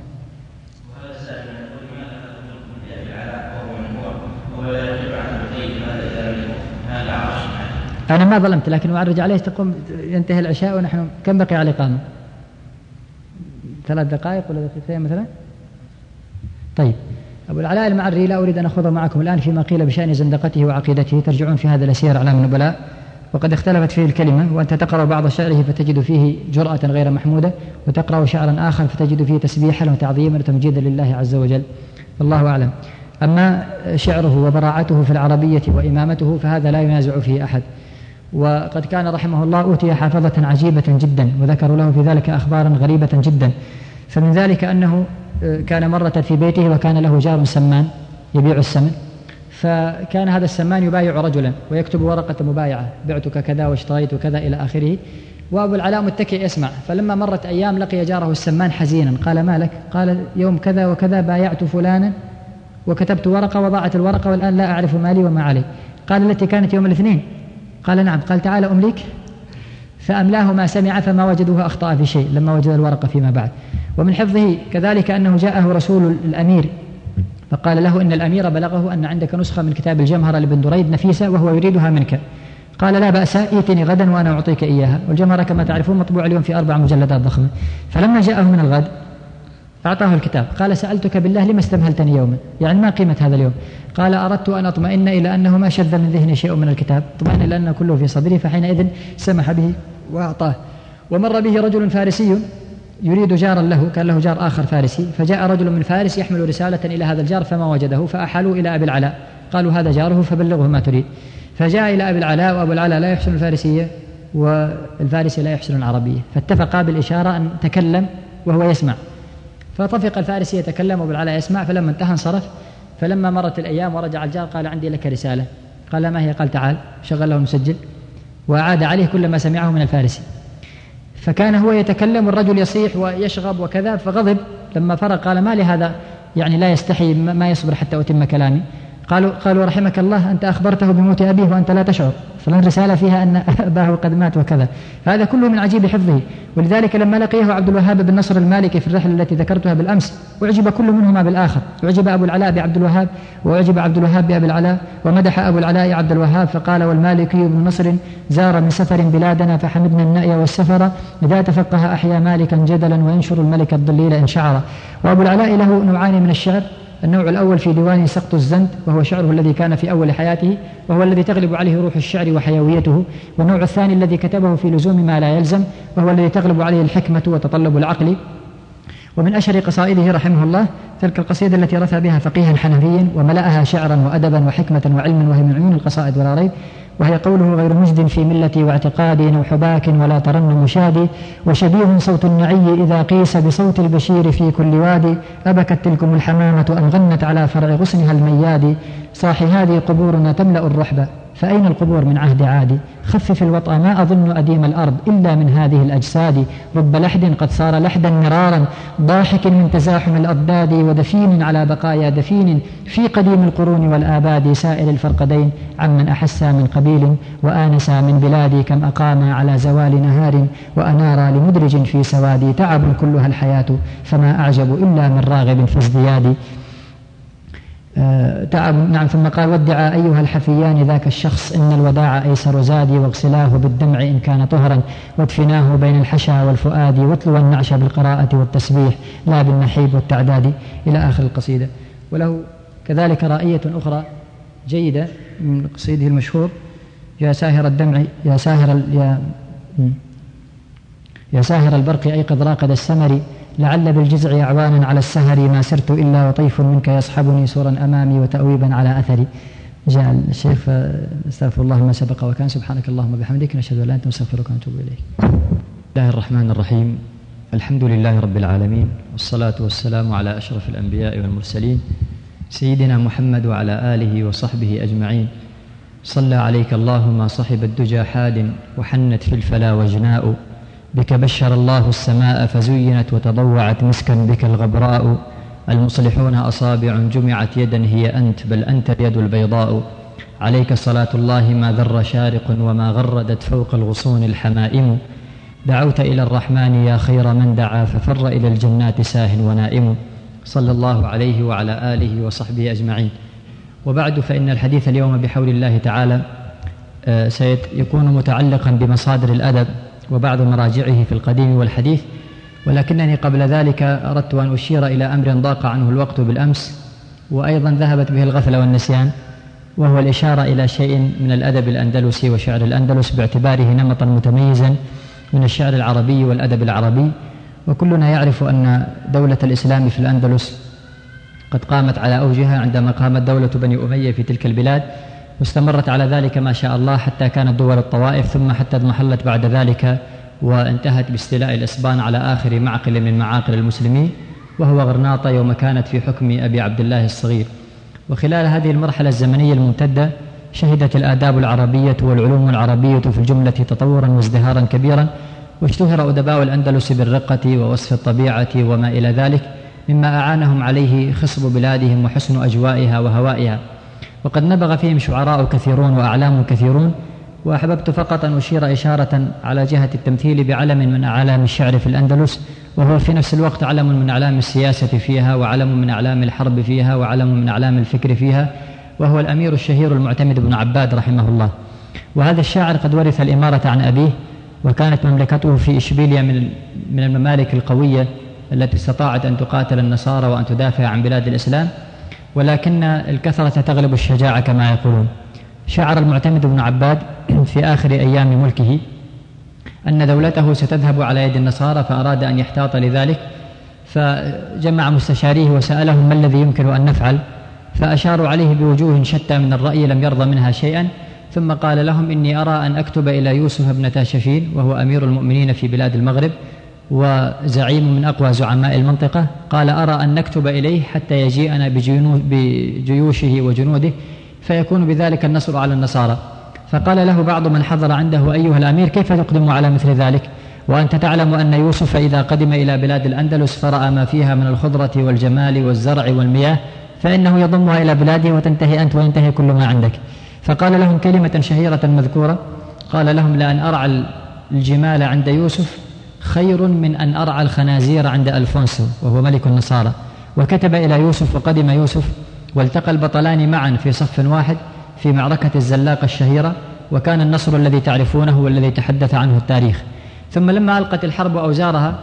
أنا ما ظلمت، لكن أعرج عليه تقوم ينتهي العشاء ونحن كم بقي على الإقامة؟ 3 دقائق ولا دقيقتين مثلا؟ طيب، أبو العلاء المعري لا أريد أن أخوض معكم الآن فيما قيل بشأن زندقته وعقيدته، ترجعون في هذا الأسير أعلام النبلاء، وقد اختلفت فيه الكلمة، وأنت تقرأ بعض شعره فتجد فيه جرأة غير محمودة، وتقرأ شعرا آخر فتجد فيه تسبيحا وتعظيما وتمجيدا لله عز وجل، الله أعلم. أما شعره وبراعته في العربية وإمامته فهذا لا ينازع فيه أحد، وقد كان رحمه الله أوتي حافظة عجيبة جدا، وذكروا له في ذلك أخبارا غريبة جدا. فمن ذلك أنه كان مرة في بيته وكان له جار سمان يبيع السمن، فكان هذا السمان يبايع رجلا ويكتب ورقة مبايعة، بعتك كذا واشتريت كذا إلى آخره، وأبو العلاء متكئ يسمع. فلما مرت أيام لقي جاره السمان حزينا، قال: ما لك؟ قال: يوم كذا وكذا بايعت فلانا وكتبت ورقة وضاعت الورقة والآن لا أعرف مالي وما علي. قال: التي كانت يوم الاثنين؟ قال: نعم. قال: تعال أمليك. فأملاه ما سمع فما وجدوه أخطأ في شيء لما وجد الورقة فيما بعد. ومن حفظه كذلك أنه جاءه رسول الأمير فقال له: إن الأمير بلغه أن عندك نسخة من كتاب الجمهرة لابن دريد نفيسة وهو يريدها منك. قال: لا بأس، ائتني غدا وأنا أعطيك إياها. والجمهرة كما تعرفون مطبوع اليوم في 4 مجلدات ضخمة. فلما جاءه من الغد أعطاه الكتاب، قال: سألتك بالله لما استمهلتني يوما، يعني ما قيمة هذا اليوم؟ قال: أردت أن أطمئن إلى أنه ما شذ من ذهني شيء من الكتاب، اطمئن إلى أنه كله في صدري، فحينئذ سمح به وأعطاه. ومر به رجل فارسي يريد جارا له، كان له جار آخر فارسي، فجاء رجل من فارس يحمل رسالة إلى هذا الجار فما وجده، فأحالوا إلى أبي العلاء، قالوا: هذا جاره فبلغه ما تريد. فجاء إلى أبي العلاء، وأبو العلاء لا يحسن الفارسية والفارسي لا يحسن العربية، فاتفقا بالإشارة أن تكلم وهو يسمع. فطفق الفارسي يتكلم وأبو العلاء يسمع، فلما انتهى انصرف. فلما مرت الأيام ورجع الجار قال: عندي لك رسالة. قال: ما هي؟ قال: تعال. شغل له المسجل وأعاد عليه كل ما سمعه من الفارسي. فكان هو يتكلم والرجل يصيح ويشغب وكذا، فغضب لما فرغ قال: ما لهذا يعني لا يستحي، ما يصبر حتى أتم كلامي. قالوا رحمك الله أنت أخبرته بموت أبيه وأنت لا تشعر، فلان رسالة فيها أن أباه قد مات وكذا. هذا كله من عجيب حفظه. ولذلك لما لقيه عبد الوهاب بن نصر المالكي في الرحلة التي ذكرتها بالأمس أعجب كل منهما بالآخر. أعجب أبو العلاء بعبد الوهاب وأعجب عبد الوهاب بأبي العلاء، ومدح أبو العلاء عبد الوهاب فقال والمالكي بن نصر زار من سفر بلادنا فحمدنا النأي والسفر، إذا تفقه أحيا مالكا جدلا وينشر الملك الضليل إن شعر. وأبو العلاء له نوعان من الشعر، النوع الأول في ديوان سقط الزند وهو شعره الذي كان في أول حياته وهو الذي تغلب عليه روح الشعر وحيويته، والنوع الثاني الذي كتبه في لزوم ما لا يلزم وهو الذي تغلب عليه الحكمة وتطلب العقل. ومن أشهر قصائده رحمه الله تلك القصيدة التي رثى بها فقيها حنفيا وملأها شعرا وأدبا وحكمة وعلما، وهي من عيون القصائد ولا ريب، وهي قوله غير مجد في ملتي واعتقادي نوح باك ولا ترنم شادي، وشبيه صوت النعي إذا قيس بصوت البشير في كل وادي، أبكت تلكم الحمامة أم غنت على فرع غصنها المياد، صاح هذه قبورنا تملأ الرحبة فأين القبور من عهد عادي، خفف الوطأ ما أظن أديم الأرض إلا من هذه الأجساد، رب لحد قد صار لحدا مرارا ضاحك من تزاحم الأضداد، ودفين على بقايا دفين في قديم القرون والآباد، سائر الفرقدين عمن أحسا من قبيل وآنسا من بلادي، كم أقاما على زوال نهار وأنارا لمدرج في سوادي، تعب كلها الحياة فما أعجب إلا من راغب في ازدياد. تعب. نعم. ثم قال وادعا أيها الحفيان ذاك الشخص إن الوداع أيسر زادي، واغسلاه بالدمع إن كان طهرا وادفناه بين الحشا والفؤاد، واتلوا النعش بالقراءة والتسبيح لا بالنحيب والتعداد، إلى آخر القصيدة. وله كذلك رائية أخرى جيدة من قصيده المشهور يا ساهر الدمع يا ساهر البرق أيقظ راقد السمر، لعل بالجزع أعوانا على السهر، ما سرت إلا وطيف منك يصحبني سورا أمامي وتأويبا على أثري. جاء الشيخ فاستغفر الله ما سبق وكان، سبحانك اللهم وبحمدك نشهد أن لا إله إلا أنت نستغفرك ونتوب إليك. بسم الله الرحمن الرحيم، الحمد لله رب العالمين، والصلاة والسلام على أشرف الأنبياء والمرسلين سيدنا محمد وعلى آله وصحبه أجمعين. صلى عليك الله ما صحب الدجى حاد، وحنت في الفلا وجناء، بك بشر الله السماء فزينت وتضوعت مسكا بك الغبراء، المصلحون أصابع جمعت يدا هي أنت، بل أنت اليد البيضاء، عليك صلاة الله ما ذر شارق وما غردت فوق الغصون الحمائم، دعوت إلى الرحمن يا خير من دعا ففر إلى الجنات ساه ونائم، صلى الله عليه وعلى آله وصحبه أجمعين. وبعد، فإن الحديث اليوم بحول الله تعالى سيكون متعلقا بمصادر الأدب وبعض مراجعه في القديم والحديث، ولكنني قبل ذلك أردت أن أشير إلى أمر ضاق عنه الوقت بالأمس وأيضا ذهبت به الغفلة والنسيان، وهو الإشارة إلى شيء من الأدب الأندلسي وشعر الأندلس باعتباره نمطا متميزا من الشعر العربي والأدب العربي. وكلنا يعرف أن دولة الإسلام في الأندلس قد قامت على أوجها عندما قامت دولة بني أمية في تلك البلاد، واستمرت على ذلك ما شاء الله حتى كانت دول الطوائف، ثم حتى اضمحلت بعد ذلك وانتهت باستيلاء الإسبان على آخر معقل من معاقل المسلمين، وهو غرناطة يوم كانت في حكم أبي عبد الله الصغير. وخلال هذه المرحلة الزمنية الممتدة شهدت الآداب العربية والعلوم العربية في الجملة تطورا وازدهارا كبيرا، واشتهر أدباء الأندلس بالرقة ووصف الطبيعة وما إلى ذلك، مما أعانهم عليه خصب بلادهم وحسن أجوائها وهوائها، وقد نبغ فيهم شعراء كثيرون وأعلام كثيرون. وأحببت فقط أن أشير إشارة على جهة التمثيل بعلم من أعلام الشعر في الأندلس، وهو في نفس الوقت علم من أعلام السياسة فيها، وعلم من أعلام الحرب فيها، وعلم من أعلام الفكر فيها، وهو الأمير الشهير المعتمد بن عباد رحمه الله. وهذا الشاعر قد ورث الإمارة عن أبيه، وكانت مملكته في إشبيلية من الممالك القوية التي استطاعت أن تقاتل النصارى وأن تدافع عن بلاد الإسلام، ولكن الكثرة تغلب الشجاعة كما يقولون. شعر المعتمد بن عباد في آخر أيام ملكه أن دولته ستذهب على يد النصارى، فأراد أن يحتاط لذلك، فجمع مستشاريه وسألهم ما الذي يمكن أن نفعل، فأشاروا عليه بوجوه شتى من الرأي لم يرضى منها شيئا، ثم قال لهم إني أرى أن أكتب إلى يوسف بن تاشفين، وهو أمير المؤمنين في بلاد المغرب وزعيم من أقوى زعماء المنطقة، قال أرى أن نكتب إليه حتى يجيئنا بجيوشه وجنوده، فيكون بذلك النصر على النصارى. فقال له بعض من حضر عنده أيها الأمير كيف تقدم على مثل ذلك، وأنت تعلم أن يوسف إذا قدم إلى بلاد الأندلس فرأى ما فيها من الخضرة والجمال والزرع والمياه فإنه يضمها إلى بلاده وتنتهي أنت وينتهي كل ما عندك. فقال لهم كلمة شهيرة مذكورة، قال لهم: لأن أرعى الجمال عند يوسف خير من أن أرعى الخنازير عند ألفونسو وهو ملك النصارى. وكتب إلى يوسف، وقدم يوسف والتقى البطلان معا في صف واحد في معركة الزلاقة الشهيرة، وكان النصر الذي تعرفونه والذي تحدث عنه التاريخ. ثم لما ألقت الحرب أوزارها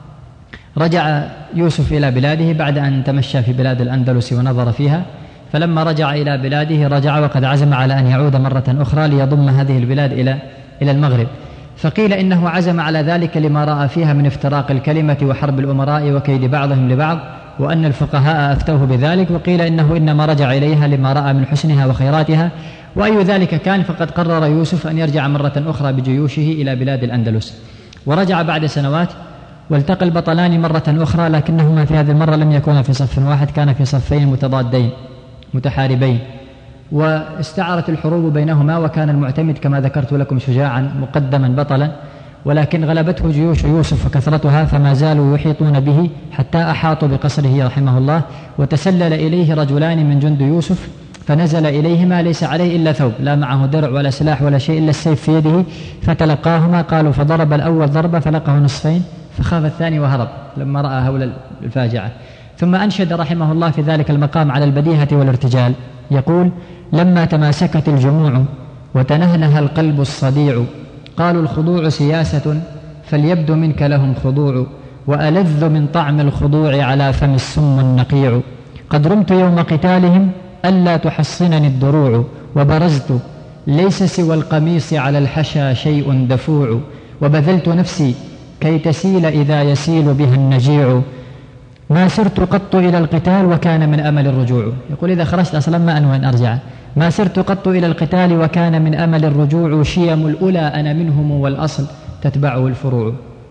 رجع يوسف إلى بلاده بعد أن تمشى في بلاد الأندلس ونظر فيها، فلما رجع إلى بلاده رجع وقد عزم على أن يعود مرة أخرى ليضم هذه البلاد إلى المغرب. فقيل إنه عزم على ذلك لما رأى فيها من افتراق الكلمة وحرب الأمراء وكيد بعضهم لبعض، وأن الفقهاء أفتوه بذلك، وقيل إنه إنما رجع إليها لما رأى من حسنها وخيراتها. وأي ذلك كان، فقد قرر يوسف أن يرجع مرة أخرى بجيوشه إلى بلاد الأندلس. ورجع بعد سنوات والتقى البطلان مرة أخرى، لكنهما في هذه المرة لم يكونا في صف واحد، كان في صفين متضادين متحاربين، واستعرت الحروب بينهما. وكان المعتمد كما ذكرت لكم شجاعا مقدما بطلا، ولكن غلبته جيوش يوسف وكثرتها، فما زالوا يحيطون به حتى أحاطوا بقصره رحمه الله. وتسلل إليه رجلان من جند يوسف فنزل إليهما ليس عليه إلا ثوب، لا معه درع ولا سلاح ولا شيء إلا السيف في يده، فتلقاهما. قالوا فضرب الأول ضربة فلقه نصفين، فخاف الثاني وهرب لما رأى هول الفاجعة. ثم أنشد رحمه الله في ذلك المقام على البديهة والارتجال، يقول: لما تماسكت الجموع وتنهنه القلب الصديع، قالوا الخضوع سياسة فليبدو منك لهم خضوع، وألذ من طعم الخضوع على فم السم النقيع. قد رمت يوم قتالهم ألا تحصنني الدروع، وبرزت ليس سوى القميص على الحشا شيء دفوع، وبذلت نفسي كي تسيل إذا يسيل بها النجيع، ما سرت قط إلى القتال وكان من أمل الرجوع. يقول: إذا خرجت أصلا ما أنوي أن أرجع، ما سرت قط إلى القتال وكان من أمل الرجوع، شيم الأولى أنا منهم والأصل تتبعه الفروع.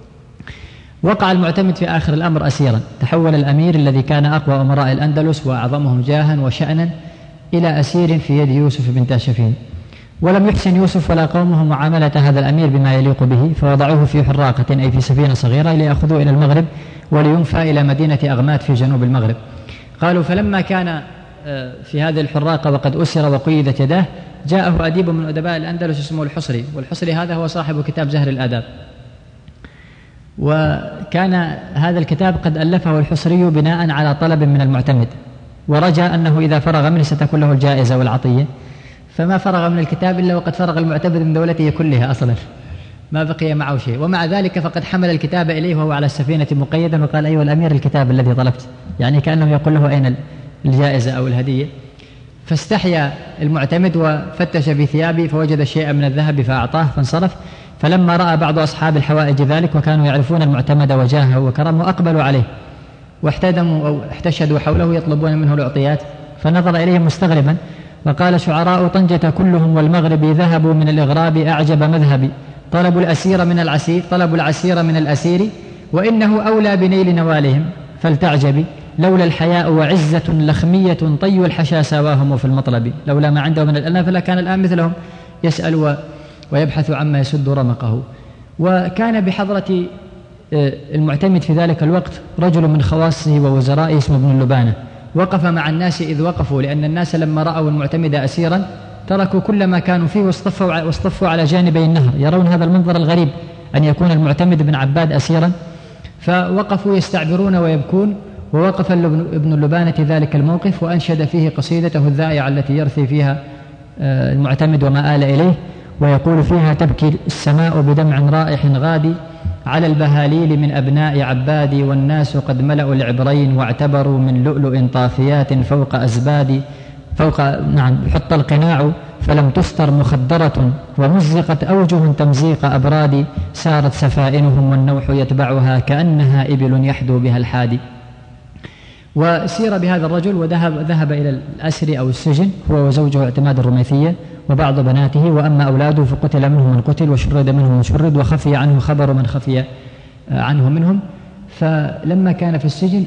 وقع المعتمد في آخر الأمر أسيرا، تحول الأمير الذي كان أقوى أمراء الأندلس وأعظمهم جاها وشأنا إلى أسير في يد يوسف بن تاشفين. ولم يحسن يوسف ولا قومه معاملة هذا الأمير بما يليق به، فوضعوه في حراقة أي في سفينة صغيرة ليأخذوه إلى المغرب ولينفى إلى مدينة أغمات في جنوب المغرب. قالوا فلما كان في هذه الحراقة وقد أسر وقيدت يداه، جاءه أديب من أدباء الأندلس اسمه الحصري، والحصري هذا هو صاحب كتاب زهر الآداب. وكان هذا الكتاب قد ألفه الحصري بناء على طلب من المعتمد، ورجى أنه إذا فرغ منه ستكون له الجائزة والعطية، فما فرغ من الكتاب إلا وقد فرغ المعتمد من دولته كلها أصلا، ما بقي معه شيء. ومع ذلك فقد حمل الكتاب إليه وهو على السفينة مقيدا، وقال: أيها الأمير الكتاب الذي طلبت، يعني كأنه يقول له أين الجائزة أو الهدية. فاستحيا المعتمد وفتش في ثيابه فوجد شيئا من الذهب فأعطاه فانصرف. فلما رأى بعض أصحاب الحوائج ذلك وكانوا يعرفون المعتمد وجاهه وكرمه أقبلوا عليه واحتدموا أو احتشدوا حوله يطلبون منه الأعطيات، فنظر إليهم مستغربا وقال: شعراء طنجة كلهم والمغرب ذهبوا من الإغراب أعجب مذهبي، طلبوا العسير من الأسير وإنه أولى بنيل نوالهم فلتعجبي، لولا الحياء وعزة لخمية طي الحشا سواهم في المطلب، لولا ما عنده من الألم فلا كان الآن مثلهم يسأل ويبحث عما يسد رمقه. وكان بحضرة المعتمد في ذلك الوقت رجل من خواصه ووزرائه اسمه ابن اللبانة، وقف مع الناس إذ وقفوا، لأن الناس لما رأوا المعتمد أسيرا تركوا كل ما كانوا فيه واصطفوا على جانبي النهر، يرون هذا المنظر الغريب أن يكون المعتمد بن عباد أسيرا، فوقفوا يستعبرون ويبكون. ووقف ابن اللبانة ذلك الموقف وأنشد فيه قصيدته الذائعة التي يرثي فيها المعتمد وما آل إليه، ويقول فيها: تبكي السماء بدمع رائح غادي على البهاليل من أبناء عبادي، والناس قد ملأوا العبرين واعتبروا من لؤلؤ طافيات فوق حط القناع فلم تستر مخدرة، ومزقت أوجه تمزيق أبراد، سارت سفائنهم والنوح يتبعها كأنها إبل يحدو بها الحادي. وسير بهذا الرجل وذهب إلى الأسر أو السجن هو وزوجه اعتماد الرميثية وبعض بناته، وأما أولاده فقتل منهم من قتل وشرد منهم من شرد، وخفي عنه خبر من خفي عنه منهم. فلما كان في السجن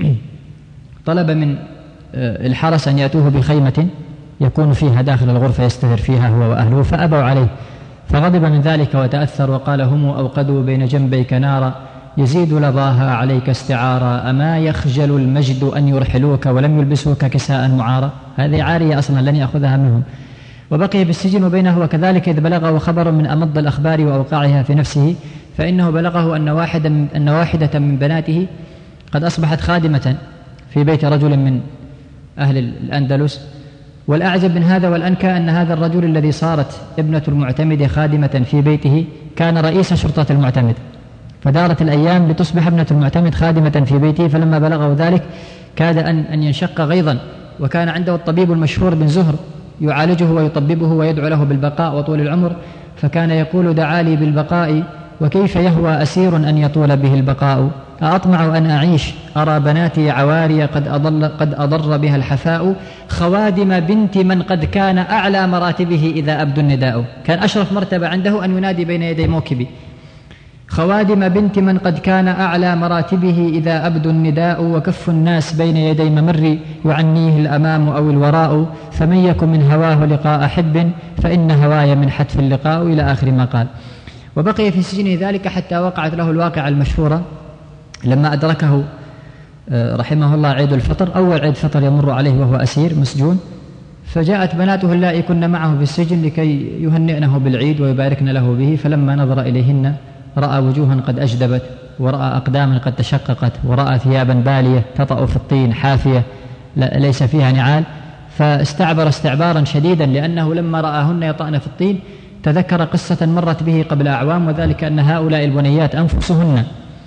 طلب من الحرس أن يأتوه بخيمة يكون فيها داخل الغرفة يستهر فيها هو وأهله، فأبوا عليه، فغضب من ذلك وتأثر وقال: هم أوقدوا بين جنبيك نارا يزيد لظاها عليك استعارا، أما يخجل المجد أن يرحلوك ولم يلبسوك كساء معارا. هذه عارية أصلا لن يأخذها منهم. وبقي بالسجن وبينه وكذلك إذ بلغه خبر من أمض الأخبار وأوقعها في نفسه، فإنه بلغه أن واحدة من بناته قد أصبحت خادمة في بيت رجل من أهل الأندلس. والأعجب من هذا والأنكى أن هذا الرجل الذي صارت ابنة المعتمد خادمة في بيته كان رئيس شرطة المعتمد، فدارت الأيام لتصبح ابنة المعتمد خادمة في بيته. فلما بلغه ذلك كاد أن ينشق غيظا، وكان عنده الطبيب المشهور بن زهر يعالجه ويطببه ويدعو له بالبقاء وطول العمر، فكان يقول: دعالي بالبقاء وكيف يهوى أسير أن يطول به البقاء، أطمع أن أعيش أرى بناتي عواري قد أضر بها الحفاء، خوادم بنت من قد كان أعلى مراتبه إذا أبدو النداء. كان أشرف مرتبة عنده أن ينادي بين يدي موكبي. خوادم بنت من قد كان أعلى مراتبه إذا أبدو النداء، وكف الناس بين يدي ممر يعنيه الأمام أو الوراء، فمن يكن من هواه لقاء حب فإن هواي من حتف اللقاء، إلى آخر ما قال. وبقي في سجنه ذلك حتى وقعت له الواقعة المشهورة لما أدركه رحمه الله عيد الفطر، أول عيد فطر يمر عليه وهو أسير مسجون، فجاءت بناته اللائي كن معه في السجن لكي يهنئنه بالعيد ويباركن له به. فلما نظر إليهن رأى وجوها قد أجدبت، ورأى أقداما قد تشققت، ورأى ثيابا بالية تطأ في الطين حافية ليس فيها نعال، فاستعبر استعبارا شديدا، لأنه لما رآهن يطأن في الطين تذكر قصة مرت به قبل أعوام، وذلك أن هؤلاء البنيات أنفسهن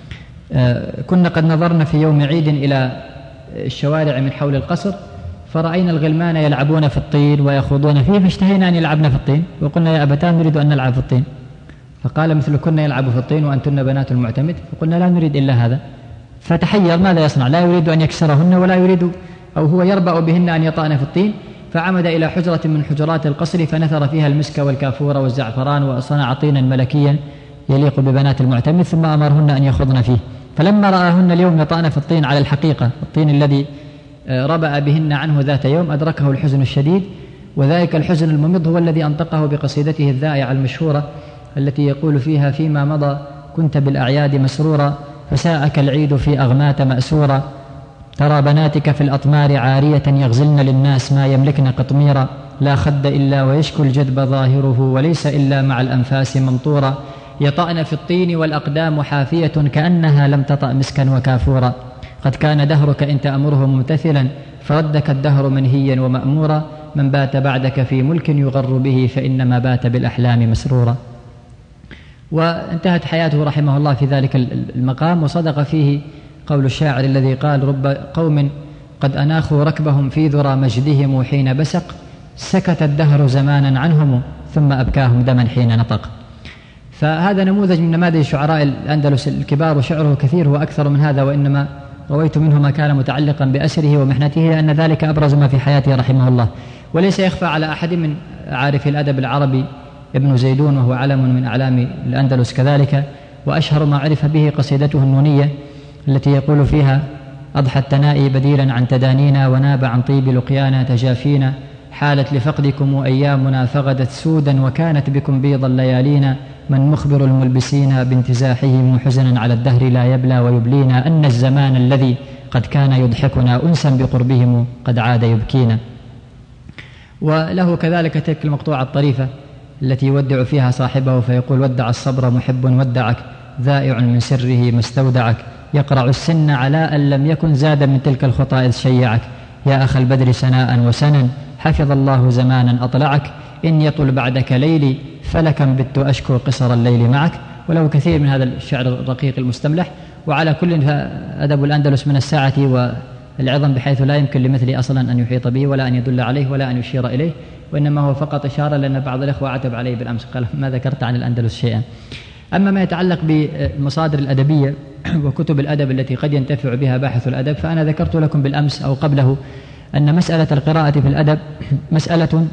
كنا قد نظرنا في يوم عيد إلى الشوارع من حول القصر، فرأينا الغلمان يلعبون في الطين ويخوضون فيه، فاشتهينا أن يلعبن في الطين، وقلنا: يا أبتان نريد أن نلعب في الطين. فقال: مثلكن يلعب في الطين وأنتن بنات المعتمد؟ فقلنا: لا نريد إلا هذا. فتحير ماذا يصنع، لا يريد أن يكسرهن ولا يريد أو هو يربأ بهن أن يطأن في الطين. فعمد إلى حجرة من حجرات القصر فنثر فيها المسك والكافور والزعفران، وصنع طينا ملكيا يليق ببنات المعتمد، ثم أمرهن أن يخضن فيه. فلما رآهن اليوم يطأن في الطين على الحقيقة، الطين الذي ربأ بهن عنه ذات يوم، أدركه الحزن الشديد، وذلك الحزن الممض هو الذي أنطقه بقصيدته الذائعة المشهورة التي يقول فيها: فيما مضى كنت بالأعياد مسرورا، فساءك العيد في أغمات مأسورا، ترى بناتك في الأطمار عارية يغزلن للناس ما يملكن قطميرا، لا خد إلا ويشكو الجدب ظاهره، وليس إلا مع الأنفاس ممطورا، يطأن في الطين والأقدام حافية كأنها لم تطأ مسكا وكافورا، قد كان دهرك إن تأمره ممتثلا، فردك الدهر منهيا ومأمورا، من بات بعدك في ملك يغر به فإنما بات بالأحلام مسرورا. وانتهت حياته رحمه الله في ذلك المقام. وصدق فيه قول الشاعر الذي قال: رب قوم قد أناخوا ركبهم في ذرى مجدهم حين بسق، سكت الدهر زمانا عنهم ثم أبكاهم دما حين نطق. فهذا نموذج من نماذج شعراء الأندلس الكبار، وشعره كثير وأكثر من هذا، وإنما رويت منه ما كان متعلقا بأسره ومحنته، لأن ذلك أبرز ما في حياته رحمه الله. وليس يخفى على أحد من عارف الأدب العربي ابن زيدون، وهو علم من أعلام الأندلس كذلك، وأشهر ما عرف به قصيدته النونية التي يقول فيها: أضحى التنائي بديلا عن تدانينا، وناب عن طيب لقيانا تجافينا، حالت لفقدكم أيامنا فغدت سودا، وكانت بكم بيضا ليالينا، من مخبر الملبسين بانتزاحهم حزنا على الدهر لا يبلى ويبلينا، أن الزمان الذي قد كان يضحكنا أنسا بقربهم قد عاد يبكينا. وله كذلك تلك المقطوعة الطريفة التي يودع فيها صاحبه فيقول: ودع الصبر محب ودعك، ذائع من سره ما استودعك، يقرع السن على أن لم يكن زاد من تلك الخطى إذ شيعك، يا أخ البدر سناء وسنا، حفظ الله زمانا أطلعك، إن يطل بعدك ليلي فلكم بت أشكو قصر الليل معك. وله كثير من هذا الشعر الرقيق المستملح. وعلى كل فأدب الأندلس من الساعة والعظم بحيث لا يمكن لمثلي أصلا أن يحيط به ولا أن يدل عليه ولا أن يشير إليه، وإنما هو فقط إشارة، لأن بعض الإخوة عتب عليه بالأمس قال: ما ذكرت عن الأندلس شيئا. أما ما يتعلق بالمصادر الأدبية وكتب الأدب التي قد ينتفع بها باحث الأدب، فأنا ذكرت لكم بالأمس أو قبله أن مسألة القراءة في الأدب مسألة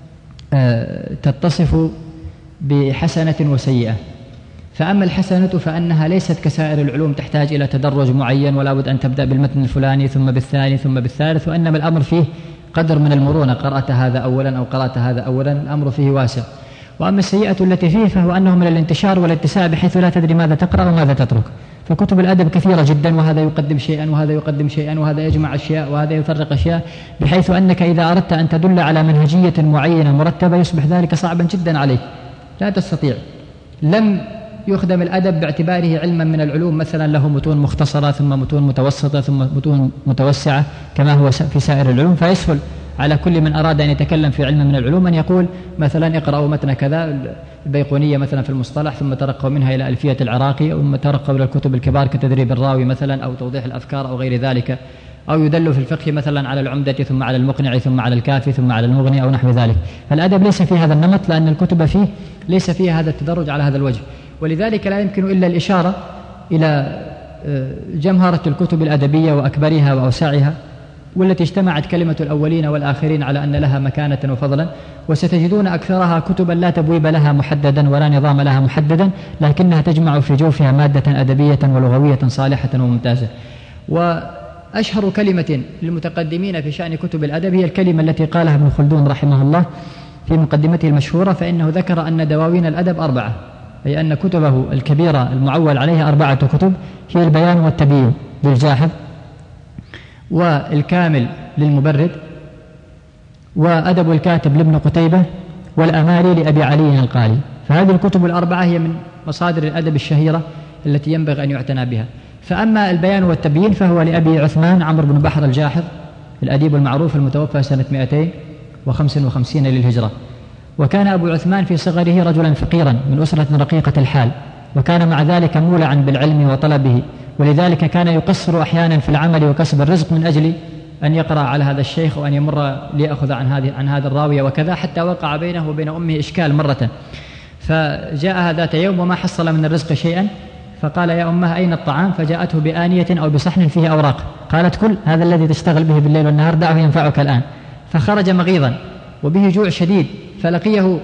تتصف بحسنة وسيئة. فأما الحسنة فأنها ليست كسائر العلوم تحتاج إلى تدرج معين، ولا بد أن تبدأ بالمتن الفلاني ثم بالثاني ثم بالثالث، وإنما الأمر فيه قدر من المرونة، قرأت هذا أولا أو قرأت هذا أولا، الأمر فيه واسع. وأما السيئة التي فيه فهو أنه من الانتشار والاتساع، بحيث لا تدري ماذا تقرأ وماذا تترك، فكتب الأدب كثيرة جدا، وهذا يقدم شيئا وهذا يقدم شيئا وهذا يجمع أشياء وهذا يفرق أشياء، بحيث أنك إذا أردت أن تدل على منهجية معينة مرتبة يصبح ذلك صعبا جدا عليك، لا تستطيع. لم يخدم الأدب باعتباره علما من العلوم، مثلا له متون مختصرة ثم متون متوسطة ثم متون متوسعة كما هو في سائر العلوم، فيسهل على كل من أراد أن يتكلم في علم من العلوم أن يقول مثلا اقرأوا متن كذا البيقونية مثلا في المصطلح، ثم ترقوا منها إلى ألفية العراقي، أو ثم ترقوا إلى الكتب الكبار كتدريب الراوي مثلا، أو توضيح الأفكار أو غير ذلك، أو يدل في الفقه مثلا على العمدة ثم على المقنع ثم على الكافي ثم على المغني أو نحو ذلك. فالأدب ليس في هذا النمط، لأن الكتب فيه ليس فيها هذا التدرج على هذا الوجه، ولذلك لا يمكن إلا الإشارة إلى جمهرة الكتب الأدبية وأكبرها وأوسعها، والتي اجتمعت كلمة الأولين والآخرين على أن لها مكانة وفضلا، وستجدون أكثرها كتبا لا تبويب لها محددا ولا نظام لها محددا، لكنها تجمع في جوفها مادة أدبية ولغوية صالحة وممتازة. وأشهر كلمة للمتقدمين في شأن كتب الأدب هي الكلمة التي قالها ابن خلدون رحمه الله في مقدمته المشهورة، فإنه ذكر أن دواوين الأدب 4، أي أن كتبه الكبيرة المعول عليها 4 كتب، هي البيان والتبيين للجاحظ، والكامل للمبرد، وأدب الكاتب لابن قتيبة، والأمالي لأبي علي القالي. فهذه الكتب 4 هي من مصادر الأدب الشهيرة التي ينبغي أن يعتنى بها. فأما البيان والتبيين فهو لأبي عثمان عمرو بن بحر الجاحظ الأديب المعروف المتوفى سنة 255 للهجرة. وكان أبو عثمان في صغره رجلا فقيرا من أسرة رقيقة الحال، وكان مع ذلك مولعا بالعلم وطلبه، ولذلك كان يقصر أحيانا في العمل وكسب الرزق من أجل أن يقرأ على هذا الشيخ وأن يمر ليأخذ عن هذا الراوية وكذا، حتى وقع بينه وبين أمه إشكال مرة، فجاءها ذات يوم وما حصل من الرزق شيئا، فقال يا أمه أين الطعام؟ فجاءته بآنية أو بصحن فيه أوراق، قالت كل هذا الذي تشتغل به بالليل والنهار دعه ينفعك الآن. فخرج مغيظا وبه جوع شديد، فلقيه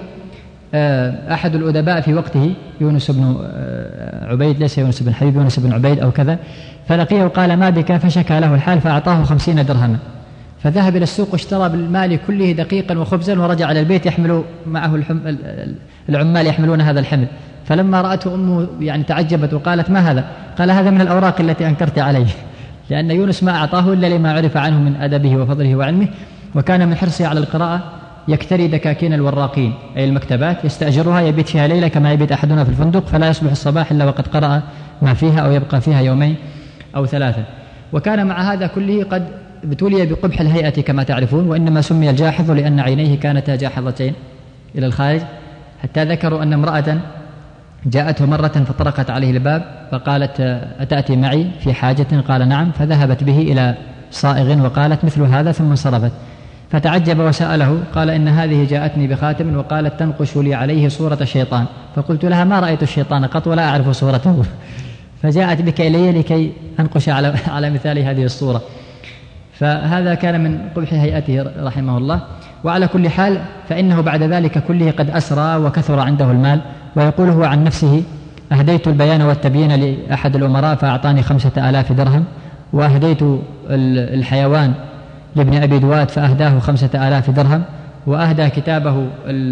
أحد الأدباء في وقته يونس بن عبيد، ليس يونس بن حبيب، يونس بن عبيد أو كذا، فلقيه قال ما بك؟ فشكى له الحال فأعطاه 50 درهما، فذهب إلى السوق واشترى بالمال كله دقيقا وخبزا، ورجع إلى البيت يحمل معه العمال يحملون هذا الحمل. فلما رأته أمه يعني تعجبت وقالت ما هذا؟ قال هذا من الأوراق التي أنكرت عليه، لأن يونس ما أعطاه إلا لما عرف عنه من أدبه وفضله وعلمه، وكان من حرصه على القراءة يكتري دكاكين الوراقين أي المكتبات يستأجرها، يبيت فيها ليلة كما يبيت أحدنا في الفندق، فلا يصبح الصباح إلا وقد قرأ ما فيها أو يبقى فيها يومين أو 3. وكان مع هذا كله قد ابتلي بقبح الهيئة كما تعرفون، وإنما سمي الجاحظ لأن عينيه كانتا جاحظتين إلى الخارج، حتى ذكروا أن امرأة جاءته مرة فطرقت عليه الباب فقالت أتأتي معي في حاجة؟ قال نعم، فذهبت به إلى صائغ وقالت مثل هذا ثم انصرفت، فتعجب وسأله قال إن هذه جاءتني بخاتم وقالت تنقش لي عليه صورة الشيطان، فقلت لها ما رأيت الشيطان قط ولا أعرف صورته، فجاءت بك إلي لكي أنقش على مثال هذه الصورة. فهذا كان من قبح هيئته رحمه الله. وعلى كل حال فإنه بعد ذلك كله قد أسرى وكثر عنده المال، ويقول هو عن نفسه أهديت البيان والتبيين لأحد الأمراء فأعطاني 5000 درهم، وأهديت الحيوان لابن أبي دواد فأهداه 5000 درهم، وأهدى كتابه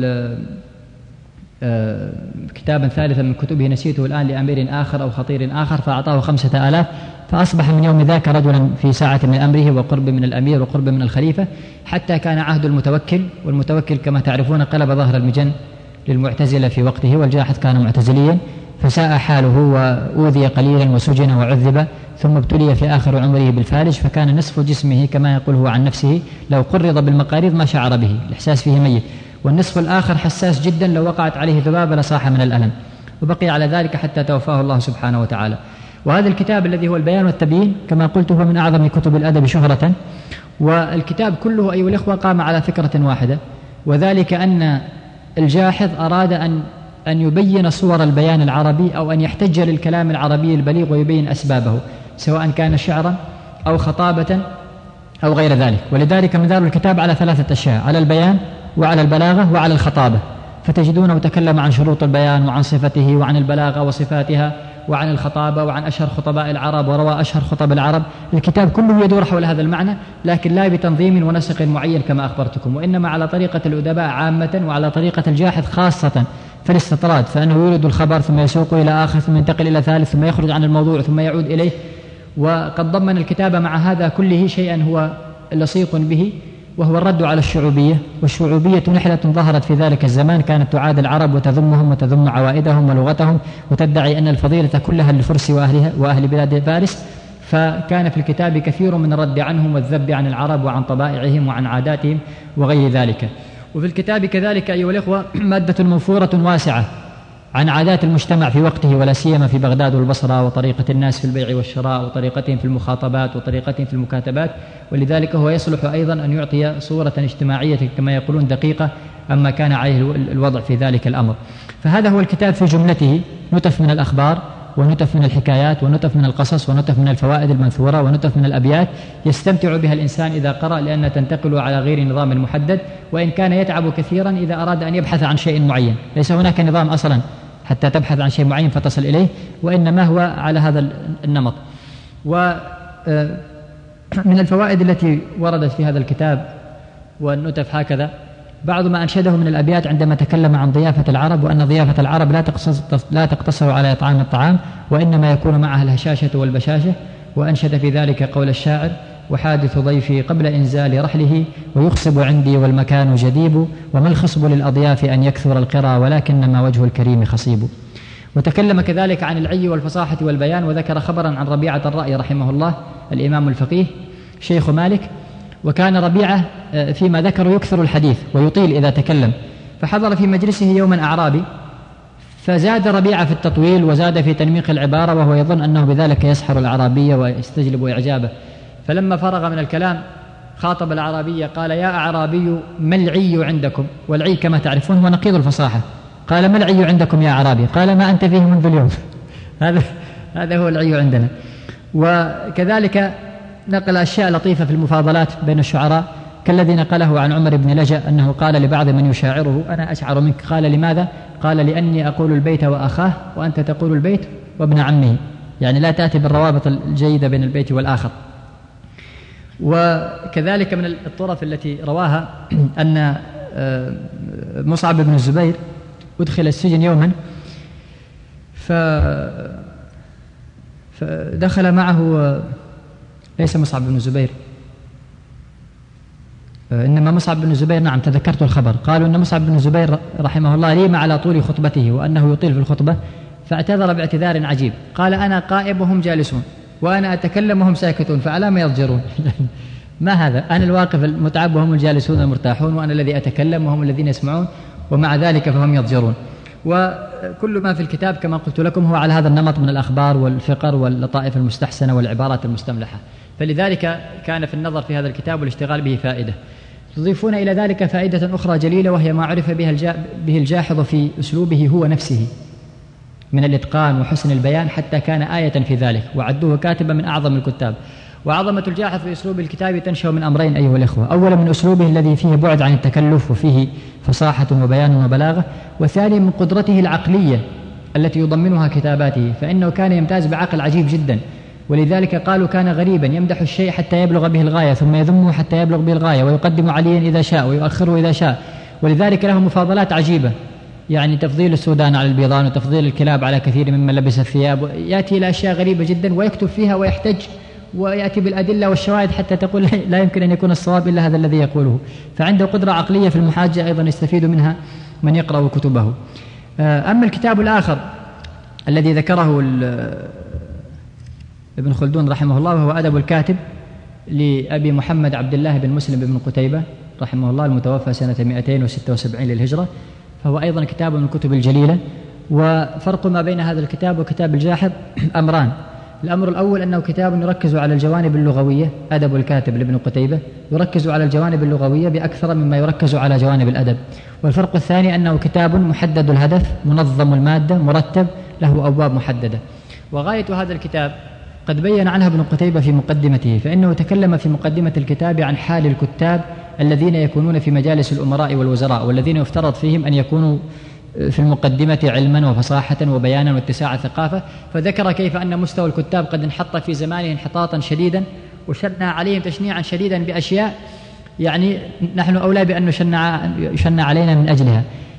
كتابا ثالثا من كتبه نسيته الآن لأمير آخر أو خطير آخر فأعطاه 5000، فأصبح من يوم ذاك رجلا في ساعة من أمره وقرب من الأمير وقرب من الخليفة، حتى كان عهد المتوكل، والمتوكل كما تعرفون قلب ظهر المجن للمعتزلة في وقته، والجاحظ كان معتزليا، فساء حاله وأوذي قليلا وسجن وعذب، ثم ابتلي في آخر عمره بالفالج، فكان نصف جسمه كما يقول هو عن نفسه لو قرض بالمقاريض ما شعر به، الإحساس فيه ميت، والنصف الآخر حساس جدا لو وقعت عليه ذبابة لصاح من الألم، وبقي على ذلك حتى توفاه الله سبحانه وتعالى. وهذا الكتاب الذي هو البيان والتبيين كما قلت هو من أعظم كتب الأدب شهرة، والكتاب كله أيها الإخوة قام على فكرة واحدة، وذلك أن الجاحظ أراد أن يبين صور البيان العربي أو أن يحتج للكلام العربي البليغ ويبين أسبابه، سواء كان شعرا أو خطابة أو غير ذلك. ولذلك مدار الكتاب على 3 أشياء: على البيان وعلى البلاغة وعلى الخطابة، فتجدونه تكلم عن شروط البيان وعن صفته وعن البلاغة وصفاتها وعن الخطابة وعن أشهر خطباء العرب وروى أشهر خطب العرب. الكتاب كله يدور حول هذا المعنى، لكن لا بتنظيم ونسق معين كما أخبرتكم، وإنما على طريقة الأدباء عامة وعلى طريقة الجاحظ خاصة، فالاستطراد، فأنه يورد الخبر ثم يسوقه إلى آخر ثم ينتقل إلى ثالث ثم يخرج عن الموضوع ثم يعود إليه. وقد ضمن الكتاب مع هذا كله شيئا هو لصيق به، وهو الرد على الشعوبية. والشعوبية نحلة ظهرت في ذلك الزمان كانت تعادي العرب وتذمهم وتذم عوائدهم ولغتهم وتدعي أن الفضيلة كلها للفرس وأهل بلاد فارس. فكان في الكتاب كثير من الرد عنهم والذب عن العرب وعن طبائعهم وعن عاداتهم وغير ذلك. وفي الكتاب كذلك أيها الإخوة مادة موفورة واسعة عن عادات المجتمع في وقته، ولا سيما في بغداد والبصرة، وطريقة الناس في البيع والشراء، وطريقتهم في المخاطبات، وطريقتهم في المكاتبات. ولذلك هو يصلح أيضا أن يعطي صورة اجتماعية كما يقولون دقيقة أما كان عليه الوضع في ذلك الأمر. فهذا هو الكتاب في جملته، نتف من الأخبار ونتف من الحكايات ونتف من القصص ونتف من الفوائد المنثورة ونتف من الأبيات يستمتع بها الإنسان إذا قرأ، لأنها تنتقل على غير نظام محدد، وإن كان يتعب كثيرا إذا أراد أن يبحث عن شيء معين. ليس هناك نظام أصلا حتى تبحث عن شيء معين فتصل إليه، وإنما هو على هذا النمط. ومن الفوائد التي وردت في هذا الكتاب والنتف هكذا بعض ما أنشده من الأبيات عندما تكلم عن ضيافة العرب، وأن ضيافة العرب لا تقتصر على إطعام الطعام، وإنما يكون معها الهشاشة والبشاشة. وأنشد في ذلك قول الشاعر: وحادث ضيفي قبل إنزال رحله ويخصب عندي والمكان جديب، وما الخصب للأضياف أن يكثر القرى ولكنما وجه الكريم خصيب. وتكلم كذلك عن العي والفصاحة والبيان، وذكر خبرا عن ربيعة الرأي رحمه الله الإمام الفقيه شيخ مالك. وكان ربيعة فيما ذكر يكثر الحديث ويطيل إذا تكلم، فحضر في مجلسه يوما أعرابي فزاد ربيعة في التطويل وزاد في تنميق العبارة، وهو يظن أنه بذلك يسحر الأعرابية ويستجلب إعجابه. فلما فرغ من الكلام خاطب الأعرابية قال: يا أعرابي ما العي عندكم؟ والعي كما تعرفون هو نقيض الفصاحة. قال: ما العي عندكم يا أعرابي؟ قال: ما أنت فيه منذ اليوم. هذا هو العي عندنا. وكذلك نقل أشياء لطيفة في المفاضلات بين الشعراء، كالذي نقله عن عمر بن لجأ أنه قال لبعض من يشاعره: أنا أشعر منك. قال: لماذا؟ قال: لأني أقول البيت وأخاه وأنت تقول البيت وابن عمه، يعني لا تأتي بالروابط الجيدة بين البيت والآخر. وكذلك من الطرف التي رواها أن مصعب بن الزبير أدخل السجن يوما فدخل معه، ليس مصعب بن الزبير، إنما مصعب بن الزبير، نعم تذكرت الخبر. قالوا أن مصعب بن الزبير رحمه الله ليم على طول خطبته وأنه يطيل في الخطبة، فاعتذر باعتذار عجيب. قال: أنا قائم وهم جالسون، وأنا أتكلم وهم ساكتون، فعلى ما يضجرون؟ ما هذا؟ أنا الواقف المتعب وهم الجالسون المرتاحون، وأنا الذي أتكلم وهم الذين يسمعون، ومع ذلك فهم يضجرون. وكل ما في الكتاب كما قلت لكم هو على هذا النمط من الأخبار والفقر واللطائف المستحسنة والعبارات المستملحة. فلذلك كان في النظر في هذا الكتاب والاشتغال به فائدة. تضيفون إلى ذلك فائدة أخرى جليلة، وهي ما عرف به الجاحظ في أسلوبه هو نفسه من الإتقان وحسن البيان، حتى كان آية في ذلك، وعدوه كاتبا من أعظم الكتاب. وعظمة الجاحظ في أسلوب الكتاب تنشأ من أمرين أيها الإخوة: أولا من أسلوبه الذي فيه بعد عن التكلف وفيه فصاحة وبيان وبلاغة، وثانيا من قدرته العقلية التي يضمنها كتاباته، فإنه كان يمتاز بعقل عجيب جدا. ولذلك قالوا كان غريبا يمدح الشيء حتى يبلغ به الغاية، ثم يذمه حتى يبلغ به الغاية، ويقدم عليا إذا شاء ويؤخره إذا شاء. ولذلك له مفاضلات عجيبة، يعني تفضيل السودان على البيضان، وتفضيل الكلاب على كثير ممن لبس الثياب، يأتي إلى أشياء غريبة جدا ويكتب فيها ويحتج ويأتي بالأدلة والشواهد حتى تقول لا يمكن أن يكون الصواب إلا هذا الذي يقوله. فعنده قدرة عقلية في المحاجة أيضا يستفيد منها من يقرأ كتبه. أما الكتاب الآخر الذي ذكره ابن خلدون رحمه الله، وهو أدب الكاتب لأبي محمد عبد الله بن مسلم بن قتيبة رحمه الله، المتوفى سنة 276 للهجرة، فهو أيضا كتاب من الكتب الجليلة. وفرق ما بين هذا الكتاب وكتاب الجاحظ أمران: الأمر الأول أنه كتاب يركز على الجوانب اللغوية، أدب الكاتب لابن قتيبة يركز على الجوانب اللغوية بأكثر مما يركز على جوانب الأدب. والفرق الثاني أنه كتاب محدد الهدف، منظم المادة، مرتب، له أبواب محددة. وغاية هذا الكتاب قد بين عنها ابن قتيبة في مقدمته، فإنه تكلم في مقدمة الكتاب عن حال الكتاب الذين يكونون في مجالس الأمراء والوزراء، والذين يفترض فيهم أن يكونوا في المقدمة علما وفصاحة وبيانا واتساع ثقافة. فذكر كيف أن مستوى الكتاب قد انحط في زمانه انحطاطا شديدا، وشنع عليهم تشنيعا شديدا بأشياء يعني نحن أولى بأن يشنع علينا من أجلها.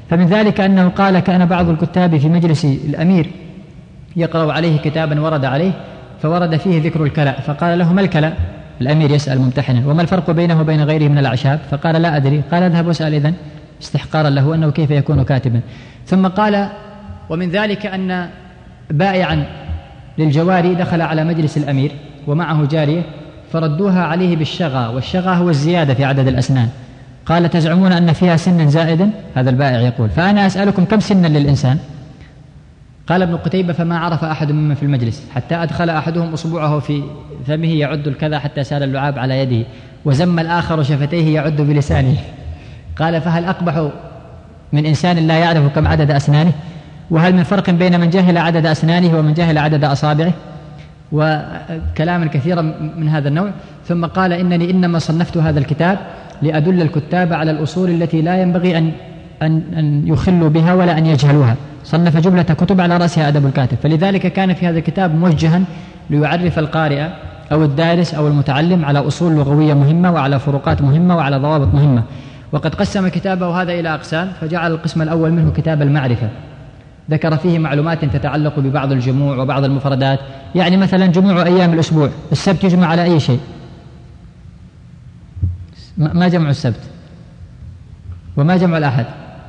فمن ذلك أنه قال: كان بعض الكتاب في مجلس الأمير يقرأ عليه كتابا ورد عليه فورد فيه ذكر الكلاء، فقال له: ما الكلاء؟ الأمير يسأل ممتحنا: وما الفرق بينه وبين غيره من الأعشاب؟ فقال: لا أدري. قال: اذهب واسأل إذن، استحقارا له أنه كيف يكون كاتبا. ثم قال: ومن ذلك أن بائعا للجواري دخل على مجلس الأمير ومعه جارية فردوها عليه بالشغى، والشغى هو الزيادة في عدد الأسنان. قال: تزعمون أن فيها سنا زائدا؟ هذا البائع يقول: فأنا أسألكم كم سنا للإنسان؟ قال ابن قتيبة: فما عرف أحد ممن في المجلس حتى أدخل أحدهم أصبعه في فمه يعد الكذا حتى سال اللعاب على يده، وزم الآخر شفتيه يعد بلسانه. قال: فهل أقبح من إنسان لا يعرف كم عدد أسنانه؟ وهل من فرق بين من جهل عدد أسنانه ومن جهل عدد أصابعه؟ وكلاما كثيرا من هذا النوع. ثم قال: إنني إنما صنفت هذا الكتاب لأدل الكتاب على الأصول التي لا ينبغي أن يخلوا بها ولا أن يجهلوها. صنف جملة كتب على رأسها أدب الكاتب، فلذلك كان في هذا الكتاب موجها ليعرف القارئ أو الدارس أو المتعلم على أصول لغوية مهمة وعلى فروقات مهمة وعلى ضوابط مهمة. وقد قسم كتابه هذا إلى أقسام، فجعل القسم الأول منه كتاب المعرفة، ذكر فيه معلومات تتعلق ببعض الجموع وبعض المفردات. يعني مثلا جموع أيام الأسبوع، السبت يجمع على أي شيء؟ ما جمع السبت؟ وما جمع الأحد؟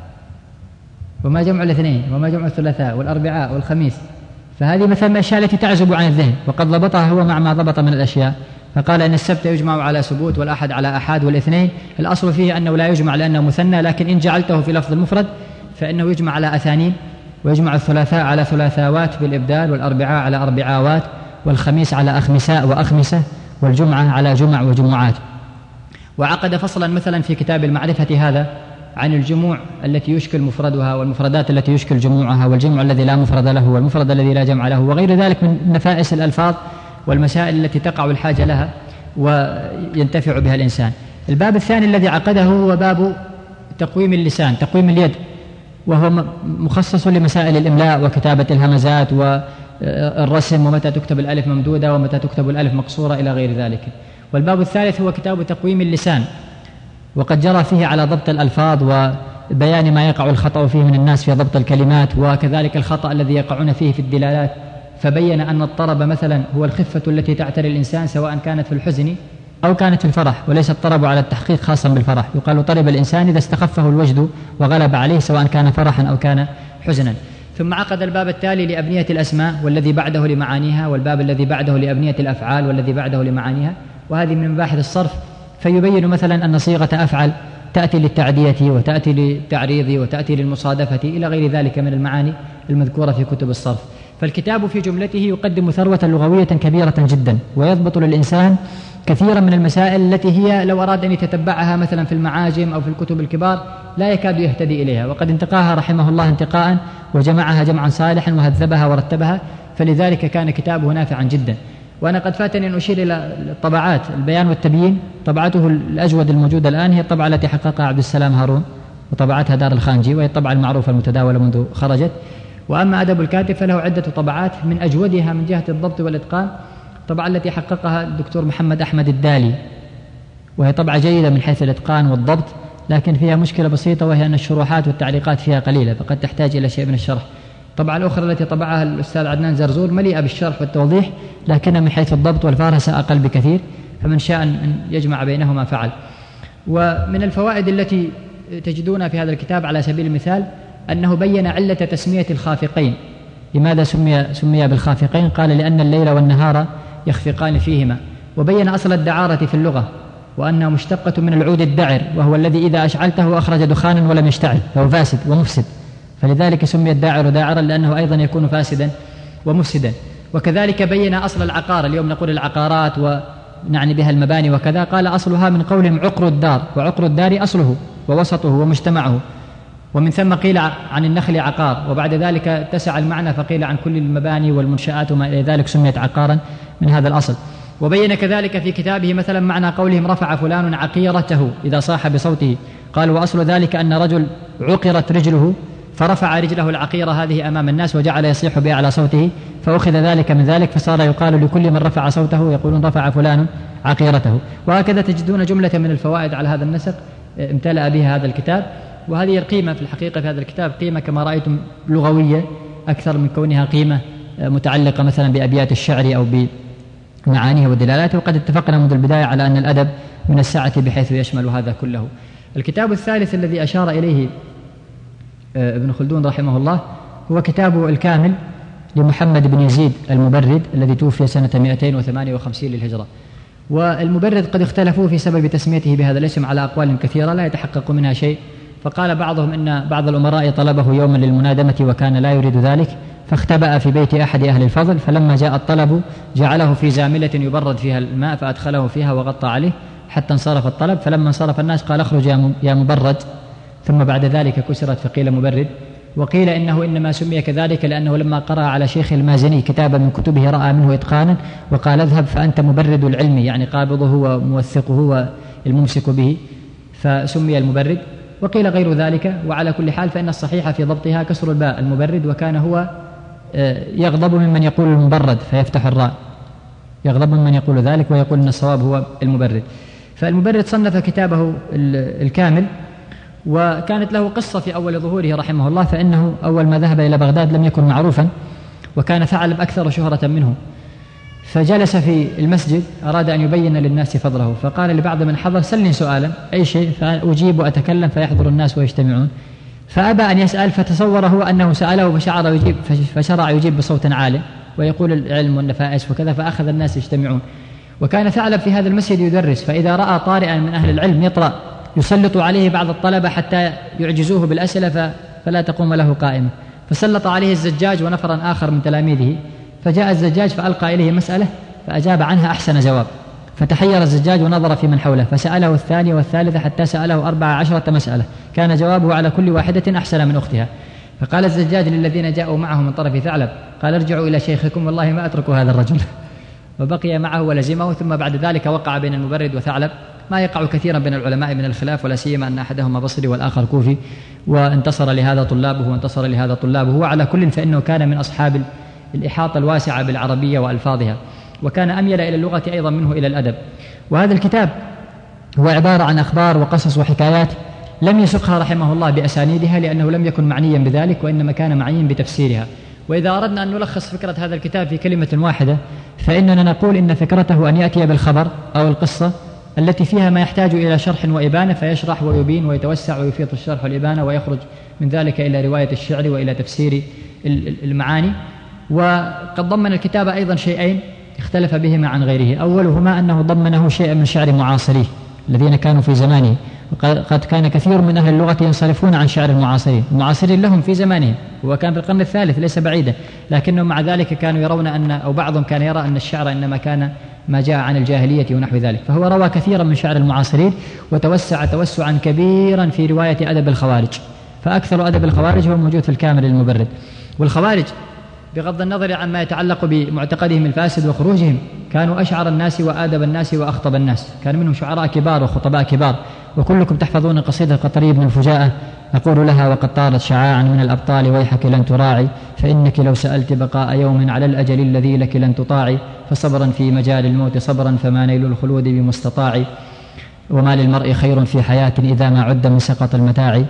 وما جمع الاثنين؟ وما جمع الثلاثاء والأربعاء والخميس؟ فهذه مثلا من الأشياء التي تعزب عن الذهن، وقد ضبطها هو مع ما ضبط من الأشياء. فقال إن السبت يجمع على سبوت، والأحد على أحاد، والاثنين الأصل فيه أنه لا يجمع لأنه مثنى، لكن إن جعلته في لفظ المفرد فإنه يجمع على أثانين، ويجمع الثلاثاء على ثلاثاوات بالإبدال، والأربعاء على أربعاوات، والخميس على أخمساء وأخمسة، والجمعة على جمع وجمعات. وعقد فصلا مثلا في كتاب المعرفة هذا عن الجموع التي يشكل مفردها، والمفردات التي يشكل جموعها، والجمع الذي لا مفرد له، والمفرد الذي لا جمع له، وغير ذلك من نفائس الألفاظ والمسائل التي تقع الحاجة لها وينتفع بها الإنسان. الباب الثاني الذي عقده هو باب تقويم اللسان، تقويم اليد، وهو مخصص لمسائل الإملاء وكتابة الهمزات والرسم، ومتى تكتب الألف ممدودة ومتى تكتب الألف مقصورة إلى غير ذلك. والباب الثالث هو كتاب تقويم اللسان، وقد جرى فيه على ضبط الألفاظ وبيان ما يقع الخطأ فيه من الناس في ضبط الكلمات، وكذلك الخطأ الذي يقعون فيه في الدلالات. فبين أن الطرب مثلا هو الخفة التي تعتري الإنسان سواء كانت في الحزن أو كانت في الفرح، وليس الطرب على التحقيق خاصا بالفرح. يقال طرب الإنسان إذا استخفه الوجد وغلب عليه سواء كان فرحا أو كان حزنا. ثم عقد الباب التالي لأبنية الأسماء، والذي بعده لمعانيها، والباب الذي بعده لأبنية الأفعال، والذي بعده لمعانيها، وهذه من مباحث الصرف. فيبين مثلا أن صيغة أفعل تأتي للتعدية وتأتي للتعريض وتأتي للمصادفة إلى غير ذلك من المعاني المذكورة في كتب الصرف. فالكتاب في جملته يقدم ثروة لغوية كبيرة جدا، ويضبط للإنسان كثيرا من المسائل التي هي لو أراد أن يتتبعها مثلا في المعاجم أو في الكتب الكبار لا يكاد يهتدي إليها، وقد انتقاها رحمه الله انتقاء وجمعها جمعا صالحا وهذبها ورتبها، فلذلك كان كتابه نافعا جدا. وأنا قد فاتني أن أشير إلى الطبعات، البيان والتبيين طبعته الأجود الموجودة الآن هي الطبعة التي حققها عبد السلام هارون وطبعتها دار الخانجي، وهي الطبعة المعروفة المتداولة منذ خرجت. وأما أدب الكاتب فله عدة طبعات، من أجودها من جهة الضبط والإتقان الطبعة التي حققها الدكتور محمد أحمد الدالي، وهي طبعة جيدة من حيث الإتقان والضبط، لكن فيها مشكلة بسيطة، وهي أن الشروحات والتعليقات فيها قليلة، فقد تحتاج إلى شيء من الشرح. الطبعة الأخرى التي طبعها الأستاذ عدنان زرزور مليئة بالشرح والتوضيح، لكنها من حيث الضبط والفارسة أقل بكثير، فمن شاء أن يجمع بينهما فعل. ومن الفوائد التي تجدونها في هذا الكتاب على سبيل المثال أنه بين علة تسمية الخافقين. لماذا سمي بالخافقين؟ قال لأن الليل والنهار يخفقان فيهما. وبين أصل الدعارة في اللغة، وأنها مشتقة من العود الدعر، وهو الذي إذا أشعلته أخرج دخانا ولم يشتعل، فهو فاسد ومفسد، فلذلك سمي الداعر داعرا لأنه أيضا يكون فاسدا ومفسدا. وكذلك بين أصل العقار، اليوم نقول العقارات ونعني بها المباني وكذا، قال أصلها من قولهم عقر الدار، وعقر الدار أصله ووسطه ومجتمعه، ومن ثم قيل عن النخل عقار، وبعد ذلك اتسع المعنى فقيل عن كل المباني والمنشآت وما إلى ذلك سميت عقارا من هذا الأصل. وبين كذلك في كتابه مثلا معنى قولهم رفع فلان عقيرته إذا صاح بصوته، قال وأصل ذلك أن رجل عقرت رجله فرفع رجله العقيرة هذه أمام الناس وجعل يصيح بها على صوته، فأخذ ذلك من ذلك، فصار يقال لكل من رفع صوته يقولون رفع فلان عقيرته. وهكذا تجدون جملة من الفوائد على هذا النسق امتلأ بها هذا الكتاب. وهذه القيمة في الحقيقة في هذا الكتاب قيمة كما رأيتم لغوية أكثر من كونها قيمة متعلقة مثلا بأبيات الشعر أو بمعانيه ودلالاته. وقد اتفقنا منذ البداية على أن الأدب من السعة بحيث يشمل هذا كله. الكتاب الثالث الذي أشار إليه ابن خلدون رحمه الله هو كتابه الكامل لمحمد بن يزيد المبرد الذي توفي سنة 258 للهجرة. والمبرد قد اختلفوا في سبب تسميته بهذا الاسم على أقوال كثيرة لا يتحقق منها شيء. فقال بعضهم إن بعض الأمراء طلبه يوما للمنادمة وكان لا يريد ذلك فاختبأ في بيت أحد أهل الفضل، فلما جاء الطلب جعله في زاملة يبرد فيها الماء فأدخله فيها وغطى عليه حتى انصرف الطلب. فلما انصرف الناس قال اخرج يا مبرد، ثم بعد ذلك كسرت فقيل مبرد. وقيل إنه إنما سمي كذلك لأنه لما قرأ على شيخ المازني كتابا من كتبه رأى منه إتقانا وقال اذهب فأنت مبرد العلم، يعني قابضه وموثقه والممسك به، فسمي المبرد. وقيل غير ذلك. وعلى كل حال فإن الصحيح في ضبطها كسر الباء المبرد، وكان هو يغضب ممن يقول المبرد فيفتح الراء، يغضب ممن يقول ذلك ويقول أن الصواب هو المبرد. فالمبرد صنف كتابه الكامل، وكانت له قصة في أول ظهوره رحمه الله. فإنه أول ما ذهب إلى بغداد لم يكن معروفا، وكان ثعلب أكثر شهرة منه، فجلس في المسجد أراد أن يبين للناس فضله، فقال لبعض من حضر سلني سؤالا أي شيء فأجيب وأتكلم فيحضر الناس ويجتمعون، فأبى أن يسأل، فتصور هو أنه سأله فشرع يجيب بصوت عال ويقول العلم والنفائس وكذا، فأخذ الناس يجتمعون. وكان ثعلب في هذا المسجد يدرس، فإذا رأى طارئا من أهل العلم يطرأ يسلط عليه بعض الطلبة حتى يعجزوه بالأسئلة فلا تقوم له قائمة، فسلط عليه الزجاج ونفرا آخر من تلاميذه، فجاء الزجاج فألقى إليه مسألة فأجاب عنها أحسن جواب، فتحير الزجاج ونظر في من حوله فسأله الثانية والثالثة حتى سأله 14 مسألة كان جوابه على كل واحدة أحسن من أختها. فقال الزجاج للذين جاءوا معه من طرف ثعلب قال ارجعوا إلى شيخكم والله ما أترك هذا الرجل، وبقي معه ولزمه. ثم بعد ذلك وقع بين المبرد وثعلب ما يقع كثيرا بين العلماء من الخلاف، ولا سيما أن أحدهما بصري والآخر كوفي، وانتصر لهذا طلابه وانتصر لهذا طلابه. وعلى كل فإنه كان من أصحاب الإحاطة الواسعة بالعربية وألفاظها، وكان أميل إلى اللغة أيضا منه إلى الأدب. وهذا الكتاب هو عبارة عن أخبار وقصص وحكايات لم يسقها رحمه الله بأسانيدها لأنه لم يكن معنيا بذلك، وإنما كان معنيا بتفسيرها. وإذا أردنا أن نلخص فكرة هذا الكتاب في كلمة واحدة فإننا نقول إن فكرته أن يأتي بالخبر أو القصة التي فيها ما يحتاج إلى شرح وإبانة فيشرح ويبين ويتوسع ويفيض الشرح والإبانة، ويخرج من ذلك إلى رواية الشعر وإلى تفسير المعاني. وقد ضمن الكتاب أيضا شيئين اختلف بهما عن غيره، أولهما أنه ضمنه شيئا من شعر معاصريه الذين كانوا في زمانه، وقد كان كثير من أهل اللغة ينصرفون عن شعر المعاصرين لهم في زمانهم، هو كان في القرن الثالث ليس بعيدا، لكنهم مع ذلك كانوا يرون أو بعضهم كان يرى أن الشعر إنما كان ما جاء عن الجاهلية ونحو ذلك، فهو روى كثيرا من شعر المعاصرين وتوسع توسعا كبيرا في رواية أدب الخوارج، فأكثر أدب الخوارج هو موجود في الكامل المبرد. والخوارج بغض النظر عما يتعلق بمعتقدهم الفاسد وخروجهم كانوا أشعر الناس وآدب الناس وأخطب الناس، كان منهم شعراء كبار وخطباء كبار. وكلكم تحفظون قصيدة القطري بن الفجاءة أقول لها وقد طارت شعاعا من الأبطال ويحك لن تراعي، فإنك لو سألت بقاء يوم على الأجل الذي لك لن تطاعي، فصبرا في مجال الموت صبرا فما نيل الخلود بمستطاع، وما للمرء خير في حياة إذا ما عد من سقط المتاع.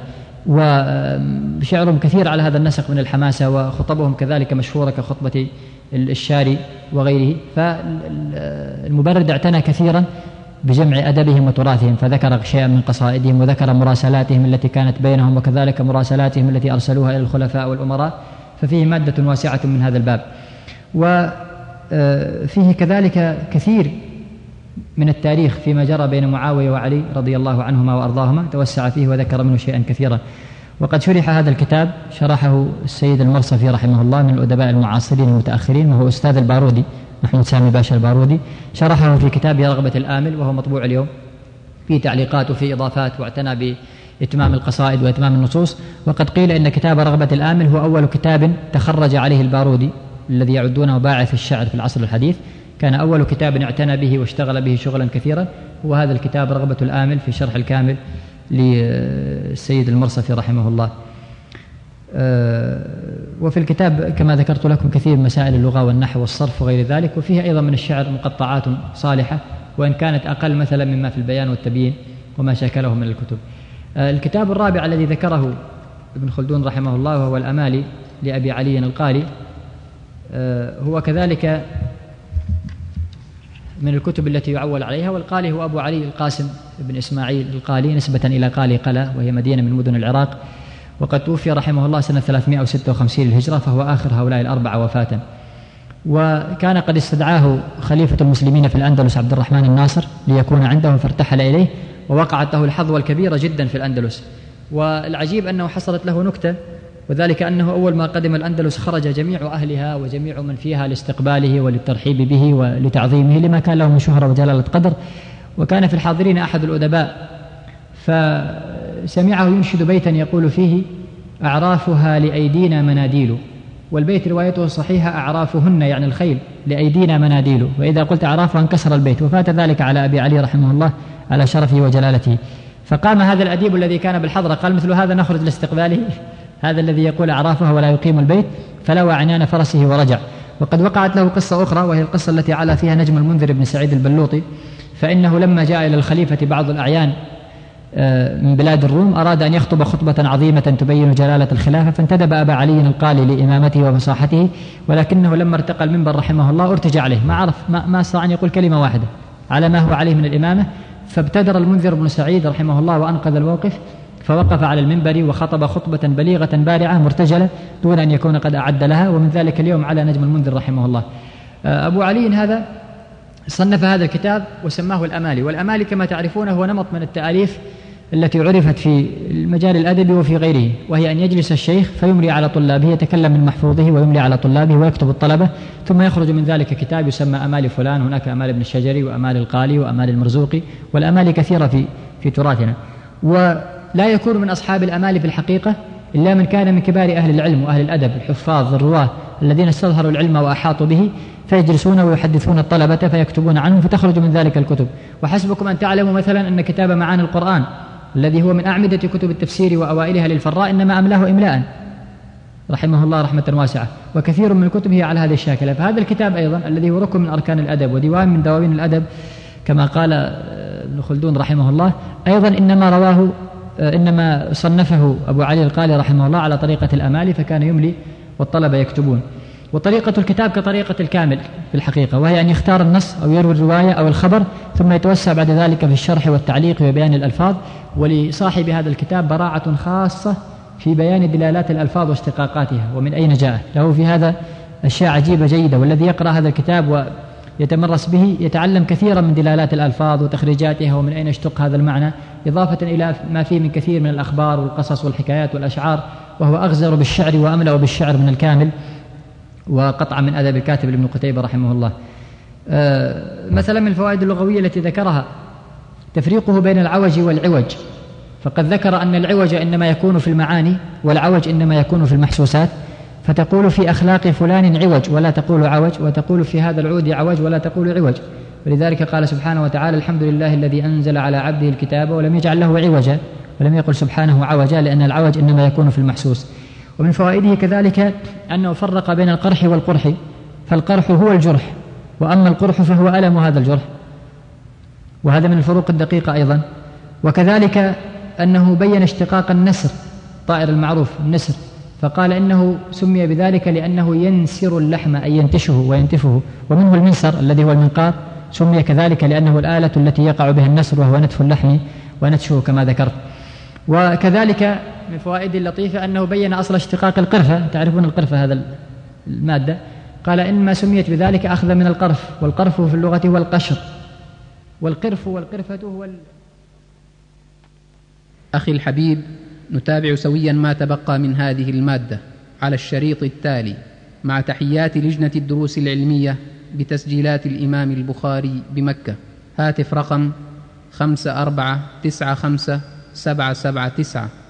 وشعرهم كثير على هذا النسق من الحماسة، وخطبهم كذلك مشهورة كخطبة الشاري وغيره. فالمبرد اعتنى كثيرا بجمع أدبهم وتراثهم، فذكر شيئا من قصائدهم وذكر مراسلاتهم التي كانت بينهم وكذلك مراسلاتهم التي أرسلوها إلى الخلفاء والأمراء، ففيه مادة واسعة من هذا الباب. وفيه كذلك كثير من التاريخ فيما جرى بين معاوية وعلي رضي الله عنهما وأرضاهما، توسع فيه وذكر منه شيئا كثيرا. وقد شرح هذا الكتاب، شرحه السيد المرصفي رحمه الله من الأدباء المعاصرين المتأخرين، وهو أستاذ البارودي محمود سامي باشا البارودي، شرحه في كتابه رغبة الآمل وهو مطبوع اليوم، في تعليقات وفي إضافات، واعتنى بإتمام القصائد وإتمام النصوص. وقد قيل إن كتاب رغبة الآمل هو أول كتاب تخرج عليه البارودي الذي يعدونه باعث الشعر في العصر الحديث، كان أول كتاب اعتنى به واشتغل به شغلا كثيرا هو هذا الكتاب رغبة الآمل في شرح الكامل للسيد المرصفي رحمه الله. وفي الكتاب كما ذكرت لكم كثير من مسائل اللغة والنحو والصرف وغير ذلك، وفيه أيضا من الشعر مقطعات صالحة وإن كانت أقل مثلا مما في البيان والتبيين وما شاكله من الكتب. الكتاب الرابع الذي ذكره ابن خلدون رحمه الله وهو الأمالي لأبي علي القالي، هو كذلك من الكتب التي يعول عليها. والقالي هو أبو علي القاسم بن إسماعيل القالي نسبة إلى قالي قلة، وهي مدينة من مدن العراق، وقد توفي رحمه الله سنة 356 للهجرة، فهو آخر هؤلاء الأربعة وفاة. وكان قد استدعاه خليفة المسلمين في الأندلس عبد الرحمن الناصر ليكون عنده، فارتحل إليه، ووقعت له الحظوة الكبيرة جدا في الأندلس. والعجيب أنه حصلت له نكتة، وذلك أنه أول ما قدم الأندلس خرج جميع أهلها وجميع من فيها لاستقباله وللترحيب به ولتعظيمه لما كان له من شهرة وجلالة قدر. وكان في الحاضرين أحد الأدباء فسمعه ينشد بيتا يقول فيه: أعرافها لأيدينا مناديل، والبيت روايته صحيحة أعرافهن يعني الخيل، لأيدينا مناديل، وإذا قلت أعرافها انكسر البيت. وفات ذلك على أبي علي رحمه الله على شرفه وجلالته. فقام هذا الأديب الذي كان بالحضرة قال: مثل هذا نخرج لاستقباله، هذا الذي يقول أعرافها ولا يقيم البيت، فلوى عنان فرسه ورجع. وقد وقعت له قصة أخرى، وهي القصة التي علا فيها نجم المنذر بن سعيد البلوطي، فإنه لما جاء إلى الخليفة بعض الأعيان من بلاد الروم أراد أن يخطب خطبة عظيمة تبين جلالة الخلافة، فانتدب أبا علي القالي لإمامته وفصاحته، ولكنه لما ارتقى المنبر رحمه الله ارتجع عليه، ما عرف ما استطاع أن يقول كلمة واحدة على ما هو عليه من الإمامة. فابتدر المنذر بن سعيد رحمه الله وأنقذ الموقف، فوقف على المنبر وخطب خطبة بليغة بارعة مرتجلة دون أن يكون قد أعد لها. ومن ذلك اليوم على نجم المنذر رحمه الله. أبو علي هذا صنف هذا الكتاب وسماه الأمالي. والأمالي كما تعرفون هو نمط من التأليف التي عرفت في المجال الأدبي وفي غيره، وهي أن يجلس الشيخ فيملي على طلابه، يتكلم من محفوظه ويملي على طلابه ويكتب الطلبة، ثم يخرج من ذلك كتاب يسمى أمالي فلان. هناك أمال ابن الشجري وأمال القالي وأمال المرزوقي، والأمالي كثيرة في تراثنا. ولا يكون من أصحاب الأمال في الحقيقة إلا من كان من كبار أهل العلم وأهل الأدب، الحفاظ الرواه الذين استظهروا العلم وأحاطوا به، فيجلسون ويحدثون الطلبة فيكتبون عنهم، فتخرج من ذلك الكتب. وحسبكم أن تعلموا مثلا أن كتاب معاني القرآن الذي هو من أعمدة كتب التفسير وأوائلها للفراء إنما أملاه إملاء رحمه الله رحمة واسعة، وكثير من الكتب هي على هذه الشاكلة. فهذا الكتاب أيضا الذي هو ركن من أركان الأدب وديوان من دواوين الأدب كما قال ابن خلدون رحمه الله، أيضا إنما صنفه أبو علي القالي رحمه الله على طريقة الأمالي، فكان يملي والطلبة يكتبون. وطريقة الكتاب كطريقة الكامل في الحقيقة، وهي أن يختار النص أو يروي الرواية أو الخبر، ثم يتوسع بعد ذلك في الشرح والتعليق وبيان الألفاظ. ولصاحب هذا الكتاب براعة خاصة في بيان دلالات الألفاظ واشتقاقاتها ومن أين جاءت، له في هذا أشياء عجيبة جيدة. والذي يقرأ هذا الكتاب ويتمرس به يتعلم كثيرا من دلالات الألفاظ وتخريجاتها ومن أين اشتق هذا المعنى، إضافة إلى ما فيه من كثير من الأخبار والقصص والحكايات والأشعار، وهو أغزر بالشعر وأملأ بالشعر من الكامل، وقطعا من أدب الكاتب ابن قتيبة رحمه الله. مثلا من الفوائد اللغوية التي ذكرها تفريقه بين العوج والعوج، فقد ذكر أن العوج إنما يكون في المعاني والعوج إنما يكون في المحسوسات، فتقول في أخلاق فلان عوج ولا تقول عوج، وتقول في هذا العود عوج ولا تقول عوج. ولذلك قال سبحانه وتعالى: الحمد لله الذي أنزل على عبده الكتاب ولم يجعل له عوجا، ولم يقل سبحانه عوجا، لأن العوج إنما يكون في المحسوس. ومن فوائده كذلك أنه فرق بين القرح والقرح، فالقرح هو الجرح، وأما القرح فهو ألم هذا الجرح، وهذا من الفروق الدقيقة أيضا. وكذلك أنه بين اشتقاق النسر، طائر المعروف النسر، فقال إنه سمي بذلك لأنه ينسر اللحم أي ينتشه وينتفه. ومنه المنسر الذي هو المنقار، سمي كذلك لأنه الآلة التي يقع بها النسر وهو نتف اللحم ونتشه كما ذكرت. وكذلك من فوائد اللطيفة أنه بين أصل اشتقاق القرفة، تعرفون القرفة هذا المادة، قال إنما سميت بذلك أخذ من القرف، والقرف في اللغة هو القشر، والقرف والقرفة هو أخي الحبيب، نتابع سويا ما تبقى من هذه المادة على الشريط التالي مع تحيات لجنة الدروس العلمية بتسجيلات الإمام البخاري بمكة. هاتف رقم 54957779.